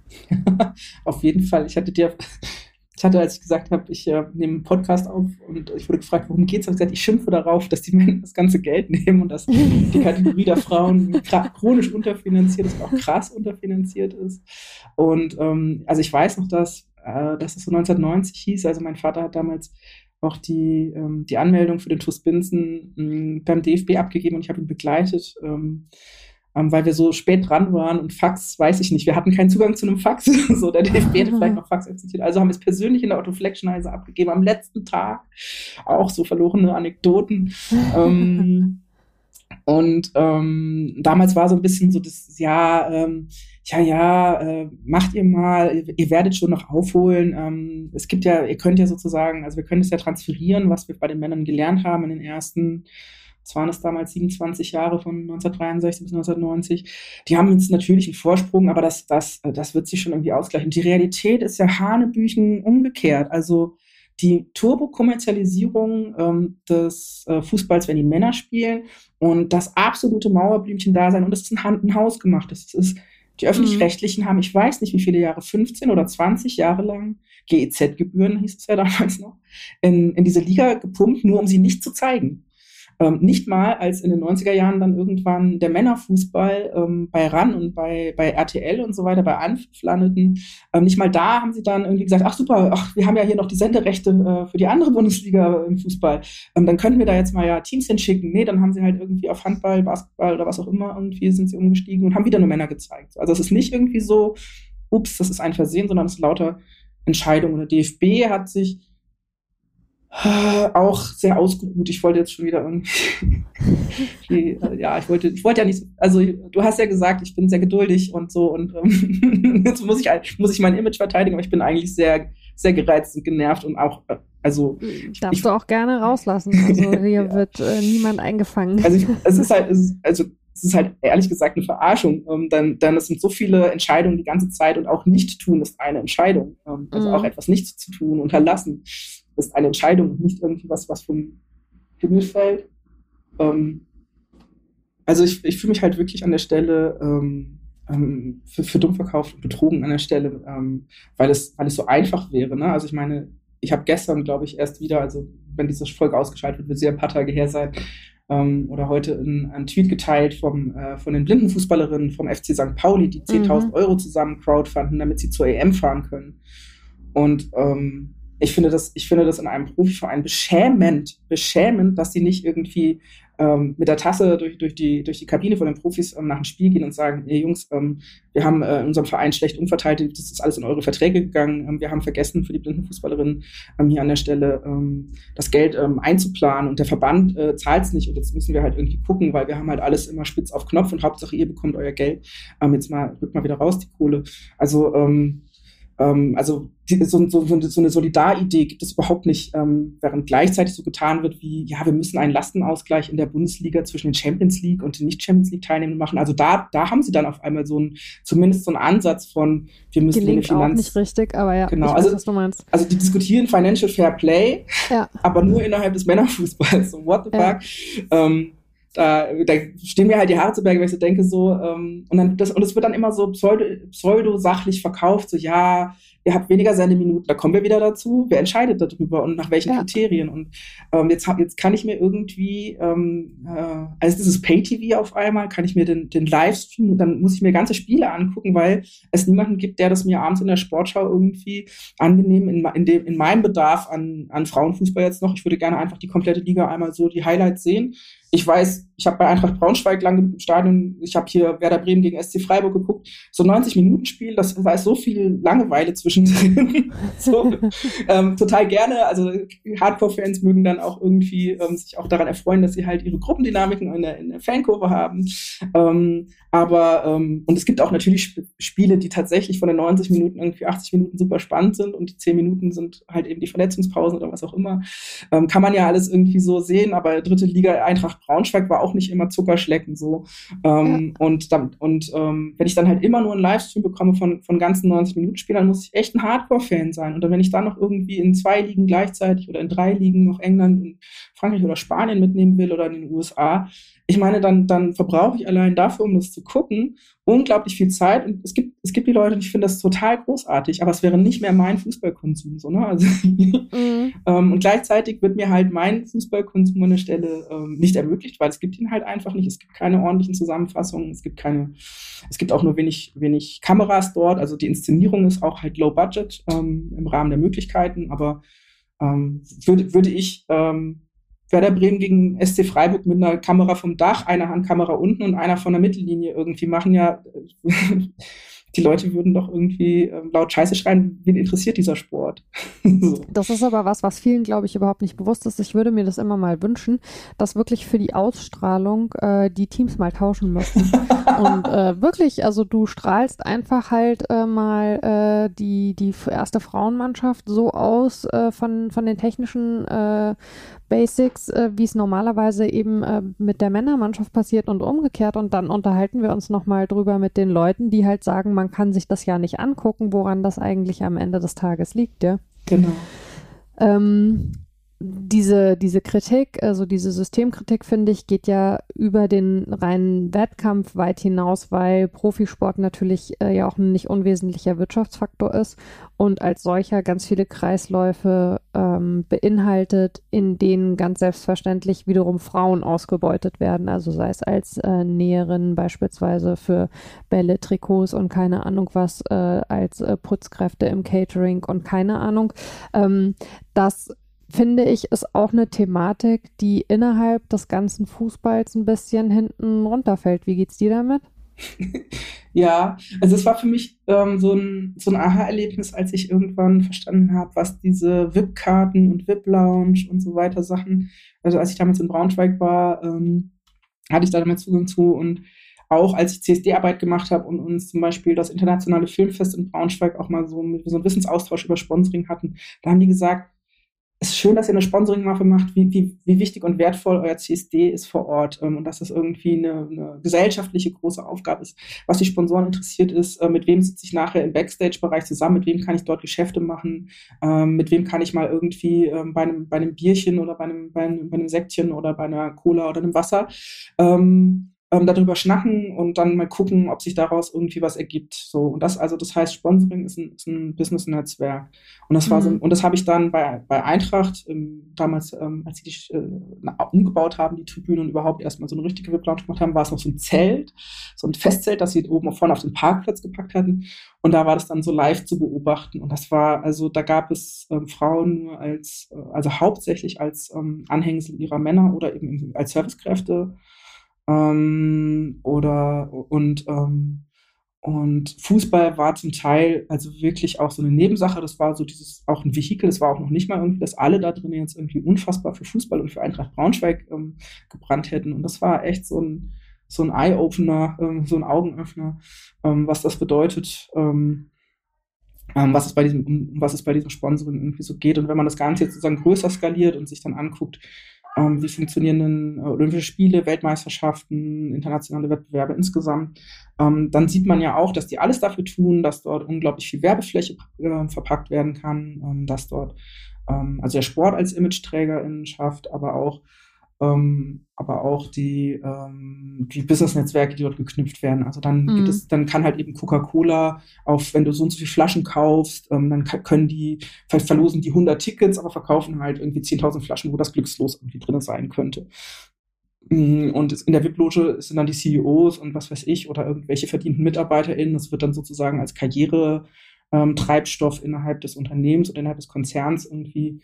Auf jeden Fall. Ich hatte dir, ich hatte, als ich gesagt habe, ich äh, nehme einen Podcast auf und ich wurde gefragt, worum geht's? Habe ich gesagt, ich schimpfe darauf, dass die Männer das ganze Geld nehmen und dass die Kategorie der Frauen chronisch unterfinanziert ist, auch krass unterfinanziert ist. Und ähm, also ich weiß noch, dass, äh, dass es so neunzehnhundertneunzig hieß, also mein Vater hat damals auch die, ähm, die Anmeldung für den TuS Binzen ähm, beim D F B abgegeben und ich habe ihn begleitet, ähm, ähm, weil wir so spät dran waren und Fax, weiß ich nicht, wir hatten keinen Zugang zu einem Fax, so der D F B hätte vielleicht noch Fax existiert, also haben wir es persönlich in der Otto-Fleck-Schneise abgegeben, am letzten Tag, auch so verlorene Anekdoten. ähm, und ähm, damals war so ein bisschen so das, ja, ähm, ja, ja, äh, macht ihr mal, ihr, ihr werdet schon noch aufholen. Ähm, es gibt ja, ihr könnt ja sozusagen, also wir können es ja transferieren, was wir bei den Männern gelernt haben in den ersten, was waren es damals, siebenundzwanzig Jahre von neunzehnhundertdreiundsechzig bis neunzehnhundertneunzig. Die haben jetzt natürlich einen Vorsprung, aber das, das, das wird sich schon irgendwie ausgleichen. Die Realität ist ja hanebüchen umgekehrt. Also die Turbo-Kommerzialisierung ähm, des äh, Fußballs, wenn die Männer spielen und das absolute Mauerblümchen-Dasein und das ist ein Hand- und Haus gemacht. Das ist Die Öffentlich-Rechtlichen haben, ich weiß nicht wie viele Jahre, fünfzehn oder zwanzig Jahre lang, G E Z-Gebühren hieß es ja damals noch, in, in diese Liga gepumpt, nur um sie nicht zu zeigen. Ähm, nicht mal, als in den neunziger Jahren dann irgendwann der Männerfußball ähm, bei R A N und bei, bei R T L und so weiter, bei Anpfiff landeten, ähm, nicht mal da haben sie dann irgendwie gesagt, ach super, ach, wir haben ja hier noch die Senderechte äh, für die andere Bundesliga im Fußball, ähm, dann könnten wir da jetzt mal ja Teams hinschicken. Nee, dann haben sie halt irgendwie auf Handball, Basketball oder was auch immer, irgendwie sind sie umgestiegen und haben wieder nur Männer gezeigt. Also es ist nicht irgendwie so, ups, das ist ein Versehen, sondern es ist lauter Entscheidung. Und der D F B hat sich Auch sehr ausgeruht. Ich wollte jetzt schon wieder irgendwie, ja, ich wollte, ich wollte ja nicht, also du hast ja gesagt, ich bin sehr geduldig und so und ähm, jetzt muss ich, muss ich mein Image verteidigen, aber ich bin eigentlich sehr, sehr gereizt und genervt und auch, also. Darfst ich, du auch gerne rauslassen, also hier ja. wird äh, niemand eingefangen. Also ich, es ist halt, es ist, also es ist halt ehrlich gesagt eine Verarschung, ähm, dann, dann es sind so viele Entscheidungen die ganze Zeit und auch nicht tun ist eine Entscheidung, ähm, also mhm. auch etwas nicht zu tun, unterlassen ist eine Entscheidung und nicht irgendwie was, was vom Himmel fällt. Ähm, also ich, ich fühle mich halt wirklich an der Stelle ähm, ähm, für, für dumm verkauft und betrogen an der Stelle, ähm, weil es, weil es so einfach wäre. Ne? Also ich meine, ich habe gestern, glaube ich, erst wieder, also wenn diese Folge ausgeschaltet wird, wird sie ein paar Tage her sein, ähm, oder heute in, einen Tweet geteilt vom, äh, von den Blindenfußballerinnen vom F C Sankt Pauli, die zehntausend mhm. Euro zusammen crowdfunden, damit sie zur E M fahren können. Und ähm, Ich finde das, ich finde das in einem Profiverein beschämend, beschämend, dass sie nicht irgendwie ähm, mit der Tasse durch, durch, die, durch die Kabine von den Profis ähm, nach dem Spiel gehen und sagen, hey Jungs, ähm, wir haben äh, in unserem Verein schlecht umverteilt, das ist alles in eure Verträge gegangen, ähm, wir haben vergessen für die Blindenfußballerinnen ähm, hier an der Stelle ähm, das Geld ähm, einzuplanen und der Verband äh, zahlt es nicht und jetzt müssen wir halt irgendwie gucken, weil wir haben halt alles immer spitz auf Knopf und Hauptsache ihr bekommt euer Geld, ähm, jetzt mal, rückt mal wieder raus die Kohle. Also ähm, Ähm, also die, so, so, so eine Solidaridee gibt es überhaupt nicht, ähm, während gleichzeitig so getan wird wie, ja, wir müssen einen Lastenausgleich in der Bundesliga zwischen den Champions League und den Nicht-Champions League-Teilnehmern machen. Also da, da haben sie dann auf einmal so ein, zumindest so einen Ansatz von, wir müssen Gelingt eine Finanz... auch nicht richtig, aber ja, genau, ich weiß, also, was du meinst. Also die diskutieren Financial Fair Play, ja. aber nur innerhalb des Männerfußballs. So, what the fuck? Ja. Ähm, Da, da stehen mir halt die Haare zu Berge, weil ich so denke, so, ähm, und dann das, und es wird dann immer so pseudo, pseudo-sachlich verkauft, so, ja, ihr habt weniger Sendeminuten, da kommen wir wieder dazu, wer entscheidet darüber und nach welchen ja. Kriterien? Und ähm, jetzt, jetzt kann ich mir irgendwie, ähm, äh, also dieses Pay-T V auf einmal, kann ich mir den, den Livestream, dann muss ich mir ganze Spiele angucken, weil es niemanden gibt, der das mir abends in der Sportschau irgendwie angenehm in, in, dem, in meinem Bedarf an, an Frauenfußball jetzt noch, ich würde gerne einfach die komplette Liga einmal so die Highlights sehen. Ich weiß, ich habe bei Eintracht Braunschweig lang im Stadion, ich habe hier Werder Bremen gegen S C Freiburg geguckt, so neunzig Minuten Spiel, das, da ist so viel Langeweile zwischendrin. so, ähm, total gerne, also Hardcore-Fans mögen dann auch irgendwie ähm, sich auch daran erfreuen, dass sie halt ihre Gruppendynamiken in der, in der Fankurve haben. Ähm, aber, ähm, und es gibt auch natürlich Sp- Spiele, die tatsächlich von den neunzig Minuten irgendwie achtzig Minuten super spannend sind und die zehn Minuten sind halt eben die Verletzungspausen oder was auch immer. Ähm, kann man ja alles irgendwie so sehen, aber dritte Liga Eintracht Braunschweig war auch nicht immer Zuckerschlecken so. Ähm, ja. Und, dann, und ähm, wenn ich dann halt immer nur einen Livestream bekomme von, von ganzen neunzig Minuten Spielen, dann muss ich echt ein Hardcore-Fan sein. Und dann, wenn ich dann noch irgendwie in zwei Ligen gleichzeitig oder in drei Ligen noch England und Frankreich oder Spanien mitnehmen will oder in den U S A, ich meine, dann, dann verbrauche ich allein dafür, um das zu gucken, unglaublich viel Zeit. Und es gibt, es gibt die Leute, und ich finde das total großartig, aber es wäre nicht mehr mein Fußballkonsum. So, ne? Also, mhm. ähm, und gleichzeitig wird mir halt mein Fußballkonsum an der Stelle ähm, nicht ermöglicht, weil es gibt ihn halt einfach nicht. Es gibt keine ordentlichen Zusammenfassungen, es gibt keine, es gibt auch nur wenig, wenig Kameras dort. Also die Inszenierung ist auch halt low budget ähm, im Rahmen der Möglichkeiten, aber ähm, würde, würde ich ähm, Werder Bremen gegen S C Freiburg mit einer Kamera vom Dach, einer Handkamera unten und einer von der Mittellinie irgendwie machen, ja, die Leute würden doch irgendwie äh, laut Scheiße schreien, wen interessiert dieser Sport? so. Das ist aber was, was vielen, glaube ich, überhaupt nicht bewusst ist. Ich würde mir das immer mal wünschen, dass wirklich für die Ausstrahlung äh, die Teams mal tauschen müssen. Und äh, wirklich, also du strahlst einfach halt äh, mal äh, die, die erste Frauenmannschaft so aus äh, von, von den technischen äh, Basics, äh, wie es normalerweise eben äh, mit der Männermannschaft passiert und umgekehrt. Und dann unterhalten wir uns nochmal drüber mit den Leuten, die halt sagen, man kann sich das ja nicht angucken, woran das eigentlich am Ende des Tages liegt, ja. Genau. Ähm, diese, diese Kritik, also diese Systemkritik, finde ich, geht ja über den reinen Wettkampf weit hinaus, weil Profisport natürlich äh, ja auch ein nicht unwesentlicher Wirtschaftsfaktor ist und als solcher ganz viele Kreisläufe ähm, beinhaltet, in denen ganz selbstverständlich wiederum Frauen ausgebeutet werden, also sei es als äh, Näherin beispielsweise für Bälle, Trikots und keine Ahnung was, äh, als äh, Putzkräfte im Catering und keine Ahnung. Ähm, das finde ich, ist auch eine Thematik, die innerhalb des ganzen Fußballs ein bisschen hinten runterfällt. Wie geht's dir damit? Ja, also es war für mich ähm, so ein, so ein Aha-Erlebnis, als ich irgendwann verstanden habe, was diese V I P-Karten und V I P-Lounge und so weiter Sachen, also als ich damals in Braunschweig war, ähm, hatte ich da damals Zugang zu und auch als ich C S D-Arbeit gemacht habe und uns zum Beispiel das internationale Filmfest in Braunschweig auch mal so, mit, so einen Wissensaustausch über Sponsoring hatten, da haben die gesagt, es ist schön, dass ihr eine Sponsoring-Mappe macht, wie, wie, wie wichtig und wertvoll euer C S D ist vor Ort ähm, und dass das irgendwie eine, eine gesellschaftliche große Aufgabe ist, was die Sponsoren interessiert ist, äh, mit wem sitze ich nachher im Backstage-Bereich zusammen, mit wem kann ich dort Geschäfte machen, ähm, mit wem kann ich mal irgendwie ähm, bei, einem, bei einem Bierchen oder bei einem, bei, einem, bei einem Sektchen oder bei einer Cola oder einem Wasser ähm, ähm, darüber schnacken und dann mal gucken, ob sich daraus irgendwie was ergibt. So, und das, also das heißt, Sponsoring ist ein, ist ein Business-Netzwerk. Und das war so, Mhm. und das habe ich dann bei, bei Eintracht, ähm, damals, ähm, als sie die äh, umgebaut haben, die Tribüne und überhaupt erstmal so eine richtige V I P-Lounge gemacht haben, war es noch so ein Zelt, so ein Festzelt, das sie oben vorne auf den Parkplatz gepackt hatten. Und da war das dann so live zu beobachten. Und das war, also da gab es ähm, Frauen nur als, äh, also hauptsächlich als ähm, Anhängsel ihrer Männer oder eben als Servicekräfte. Ähm, oder und ähm, und Fußball war zum Teil also wirklich auch so eine Nebensache. Das war so dieses auch ein Vehikel. Das war auch noch nicht mal irgendwie, dass alle da drin jetzt irgendwie unfassbar für Fußball und für Eintracht Braunschweig ähm, gebrannt hätten. Und das war echt so ein so ein Eye-Opener, ähm, so ein Augenöffner, ähm, was das bedeutet. Ähm, ähm, was es bei diesem, um was es bei diesem Sponsoring irgendwie so geht. Und wenn man das Ganze jetzt sozusagen größer skaliert und sich dann anguckt, ähm, wie funktionieren denn äh, Olympische Spiele, Weltmeisterschaften, internationale Wettbewerbe insgesamt, ähm, dann sieht man ja auch, dass die alles dafür tun, dass dort unglaublich viel Werbefläche äh, verpackt werden kann, ähm, dass dort ähm, also der Sport als Imageträgerin schafft, aber auch ähm, aber auch die, ähm, die Business-Netzwerke, die dort geknüpft werden. Also dann gibt Mhm. es, dann kann halt eben Coca-Cola auf, wenn du so und so viele Flaschen kaufst, ähm, dann ka- können die, vielleicht verlosen die hundert Tickets, aber verkaufen halt irgendwie zehntausend Flaschen, wo das Glückslos irgendwie drin sein könnte. Mm, Und in der V I P-Loge sind dann die C E Os und was weiß ich oder irgendwelche verdienten MitarbeiterInnen. Das wird dann sozusagen als Karriere ähm, Treibstoff innerhalb des Unternehmens und innerhalb des Konzerns irgendwie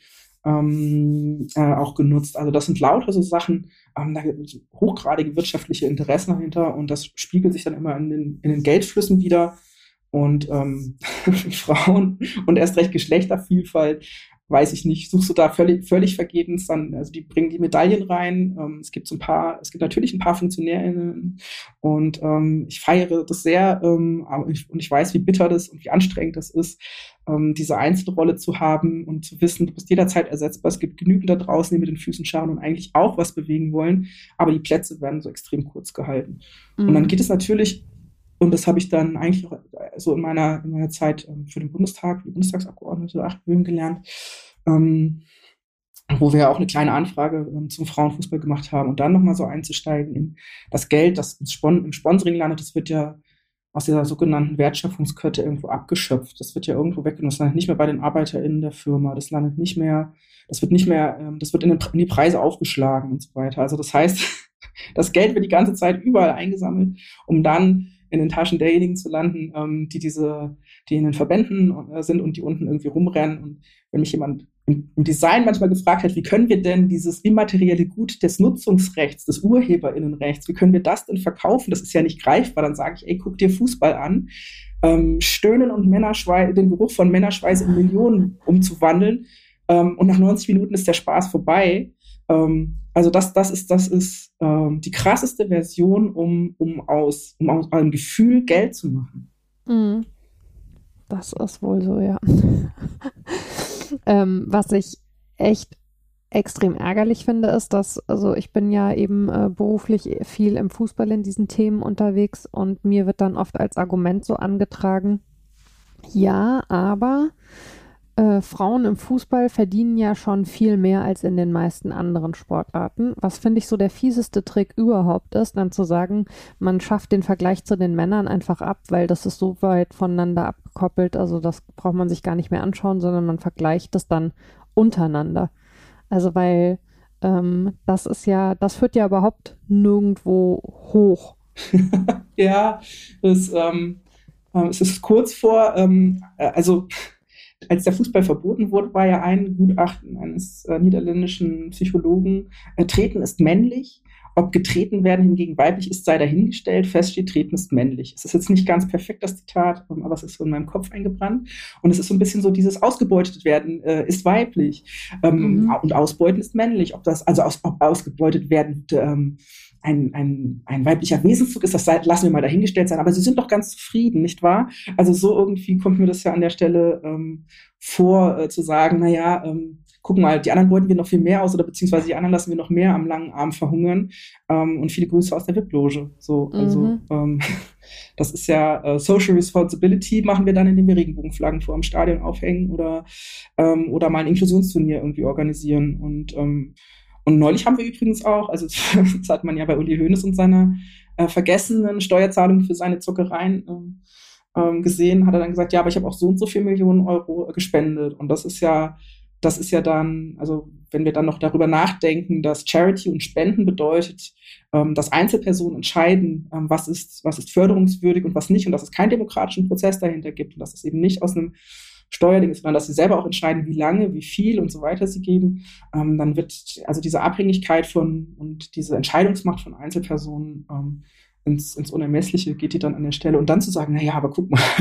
ähm, äh, auch genutzt. Also das sind lauter so Sachen, ähm, da gibt es hochgradige wirtschaftliche Interessen dahinter und das spiegelt sich dann immer in den, in den Geldflüssen wieder. Und ähm, Frauen und erst recht Geschlechtervielfalt, weiß ich nicht, suchst du da völlig, völlig vergebens dann, also die bringen die Medaillen rein. Ähm, es gibt so ein paar, es gibt natürlich ein paar FunktionärInnen und ähm, ich feiere das sehr ähm, aber ich, und ich weiß, wie bitter das und wie anstrengend das ist, ähm, diese Einzelrolle zu haben und zu wissen, du bist jederzeit ersetzbar. Es gibt genügend da draußen, die mit den Füßen schauen und eigentlich auch was bewegen wollen, aber die Plätze werden so extrem kurz gehalten. Und dann Mhm. geht es natürlich und das habe ich dann eigentlich auch so in meiner, in meiner Zeit ähm, für den Bundestag, für die Bundestagsabgeordnete acht Böhmen gelernt, ähm, wo wir auch eine kleine Anfrage ähm, zum Frauenfußball gemacht haben und dann nochmal so einzusteigen in das Geld, das im, Spon im Sponsoring landet, das wird ja aus dieser sogenannten Wertschöpfungskette irgendwo abgeschöpft. Das wird ja irgendwo weggenommen. Das landet nicht mehr bei den ArbeiterInnen der Firma. Das landet nicht mehr, das wird nicht mehr, ähm, das wird in, den, in die Preise aufgeschlagen und so weiter. Also das heißt, das Geld wird die ganze Zeit überall eingesammelt, um dann in den Taschen derjenigen zu landen, ähm, die diese, die in den Verbänden äh, sind und die unten irgendwie rumrennen. Und wenn mich jemand im, im Design manchmal gefragt hat, wie können wir denn dieses immaterielle Gut des Nutzungsrechts, des UrheberInnenrechts, wie können wir das denn verkaufen? Das ist ja nicht greifbar. Dann sage ich, ey, guck dir Fußball an. Ähm, Stöhnen und Männerschweiß, den Geruch von Männerschweiß in Millionen umzuwandeln. Ähm, und nach neunzig Minuten ist der Spaß vorbei. Ähm, also das, das ist, das ist ähm, die krasseste Version, um, um aus, um aus einem Gefühl Geld zu machen. Mhm. Das ist wohl so, ja. ähm, was ich echt extrem ärgerlich finde, ist, dass, also ich bin ja eben äh, beruflich viel im Fußball in diesen Themen unterwegs und mir wird dann oft als Argument so angetragen, ja, aber äh, Frauen im Fußball verdienen ja schon viel mehr als in den meisten anderen Sportarten. Was finde ich so der fieseste Trick überhaupt ist, dann zu sagen, man schafft den Vergleich zu den Männern einfach ab, weil das ist so weit voneinander abgekoppelt, also das braucht man sich gar nicht mehr anschauen, sondern man vergleicht das dann untereinander. Also weil ähm, das ist ja, das führt ja überhaupt nirgendwo hoch. Ja, das, ähm, äh, es ist kurz vor, ähm, äh, also als der Fußball verboten wurde, war ja ein Gutachten eines äh, niederländischen Psychologen, äh, Treten ist männlich. Ob getreten werden hingegen weiblich ist, sei dahingestellt. Fest steht, treten ist männlich. Es ist jetzt nicht ganz perfekt, das Zitat, aber es ist so in meinem Kopf eingebrannt. Und es ist so ein bisschen so, dieses ausgebeutet werden äh, ist weiblich ähm, mhm. und ausbeuten ist männlich. Ob das, also aus, ob ausgebeutet werden ähm, ein, ein, ein weiblicher Wesenszug ist, das lassen wir mal dahingestellt sein. Aber sie sind doch ganz zufrieden, nicht wahr? Also so irgendwie kommt mir das ja an der Stelle ähm, vor, äh, zu sagen, naja, ähm, guck mal, die anderen beuten wir noch viel mehr aus oder beziehungsweise die anderen lassen wir noch mehr am langen Arm verhungern. Ähm, und viele Grüße aus der V I P-Loge. So, also mhm. ähm, das ist ja äh, Social Responsibility machen wir dann, indem wir Regenbogenflaggen vor dem Stadion aufhängen oder, ähm, oder mal ein Inklusionsturnier irgendwie organisieren. Und, ähm, und neulich haben wir übrigens auch, also das hat man ja bei Uli Hoeneß und seiner äh, vergessenen Steuerzahlung für seine Zuckereien ähm, ähm, gesehen, hat er dann gesagt, ja, aber ich habe auch so und so viel Millionen Euro gespendet. Und das ist ja Das ist ja dann, also wenn wir dann noch darüber nachdenken, dass Charity und Spenden bedeutet, ähm, dass Einzelpersonen entscheiden, ähm, was ist, was ist förderungswürdig und was nicht und dass es keinen demokratischen Prozess dahinter gibt und dass es eben nicht aus einem Steuerding ist, sondern dass sie selber auch entscheiden, wie lange, wie viel und so weiter sie geben, ähm, dann wird also diese Abhängigkeit von und diese Entscheidungsmacht von Einzelpersonen ähm, ins, ins Unermessliche geht die dann an der Stelle. Und dann zu sagen, naja, aber guck mal,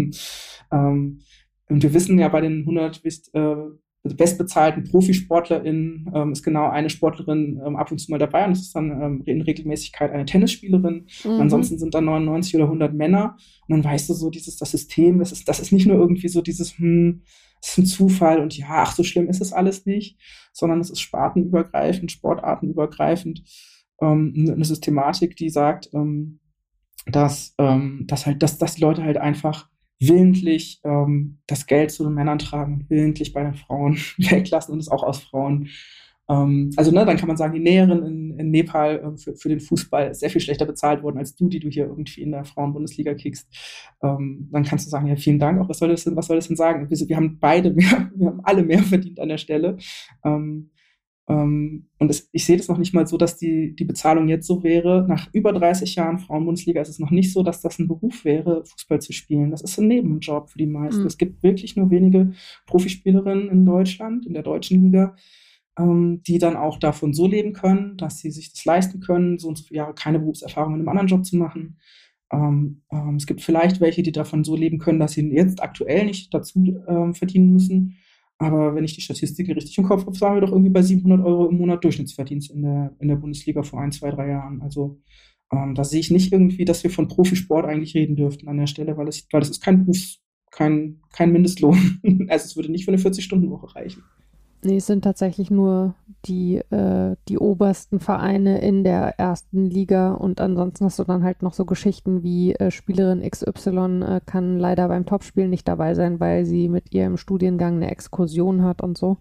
ähm, und wir wissen ja bei den hundert äh, bestbezahlten ProfisportlerInnen ähm, ist genau eine Sportlerin ähm, ab und zu mal dabei und das ist dann ähm, in Regelmäßigkeit eine Tennisspielerin. Mhm. Ansonsten sind da neunundneunzig oder hundert Männer und dann weißt du so, dieses, das System, das ist, das ist nicht nur irgendwie so dieses, hm, das ist ein Zufall und ja, ach, so schlimm ist es alles nicht, sondern es ist spartenübergreifend, sportartenübergreifend, ähm, eine Systematik, die sagt, ähm, dass, ähm, dass halt, dass, dass die Leute halt einfach willentlich ähm, das Geld zu den Männern tragen und willentlich bei den Frauen weglassen und es auch aus Frauen. Ähm, also ne, dann kann man sagen, die Näherin in, in Nepal äh, für, für den Fußball ist sehr viel schlechter bezahlt worden als du, die du hier irgendwie in der Frauenbundesliga kickst. Ähm, dann kannst du sagen, ja, vielen Dank, auch was soll das denn, was soll das denn sagen? Wir, wir haben beide mehr, wir haben alle mehr verdient an der Stelle. Ähm, Ähm, und es, ich sehe das noch nicht mal so, dass die, die Bezahlung jetzt so wäre. Nach über dreißig Jahren Frauenbundesliga ist es noch nicht so, dass das ein Beruf wäre, Fußball zu spielen. Das ist ein Nebenjob für die meisten. Mhm. Es gibt wirklich nur wenige Profispielerinnen in Deutschland, in der deutschen Liga, ähm, die dann auch davon so leben können, dass sie sich das leisten können, so und so viele Jahre keine Berufserfahrung in einem anderen Job zu machen. Ähm, ähm, es gibt vielleicht welche, die davon so leben können, dass sie jetzt aktuell nicht dazu ähm, verdienen müssen. Aber wenn ich die Statistiken richtig im Kopf habe, waren wir doch irgendwie bei siebenhundert Euro im Monat Durchschnittsverdienst in der, in der Bundesliga vor ein, zwei, drei Jahren. Also ähm, da sehe ich nicht irgendwie, dass wir von Profisport eigentlich reden dürften an der Stelle, weil es, weil es ist kein Berufs-, kein, kein Mindestlohn. Also es würde nicht für eine vierzig-Stunden-Woche reichen. Nee, es sind tatsächlich nur die, äh, die obersten Vereine in der ersten Liga und ansonsten hast du dann halt noch so Geschichten wie äh, Spielerin X Y äh, kann leider beim Topspiel nicht dabei sein, weil sie mit ihrem Studiengang eine Exkursion hat und so.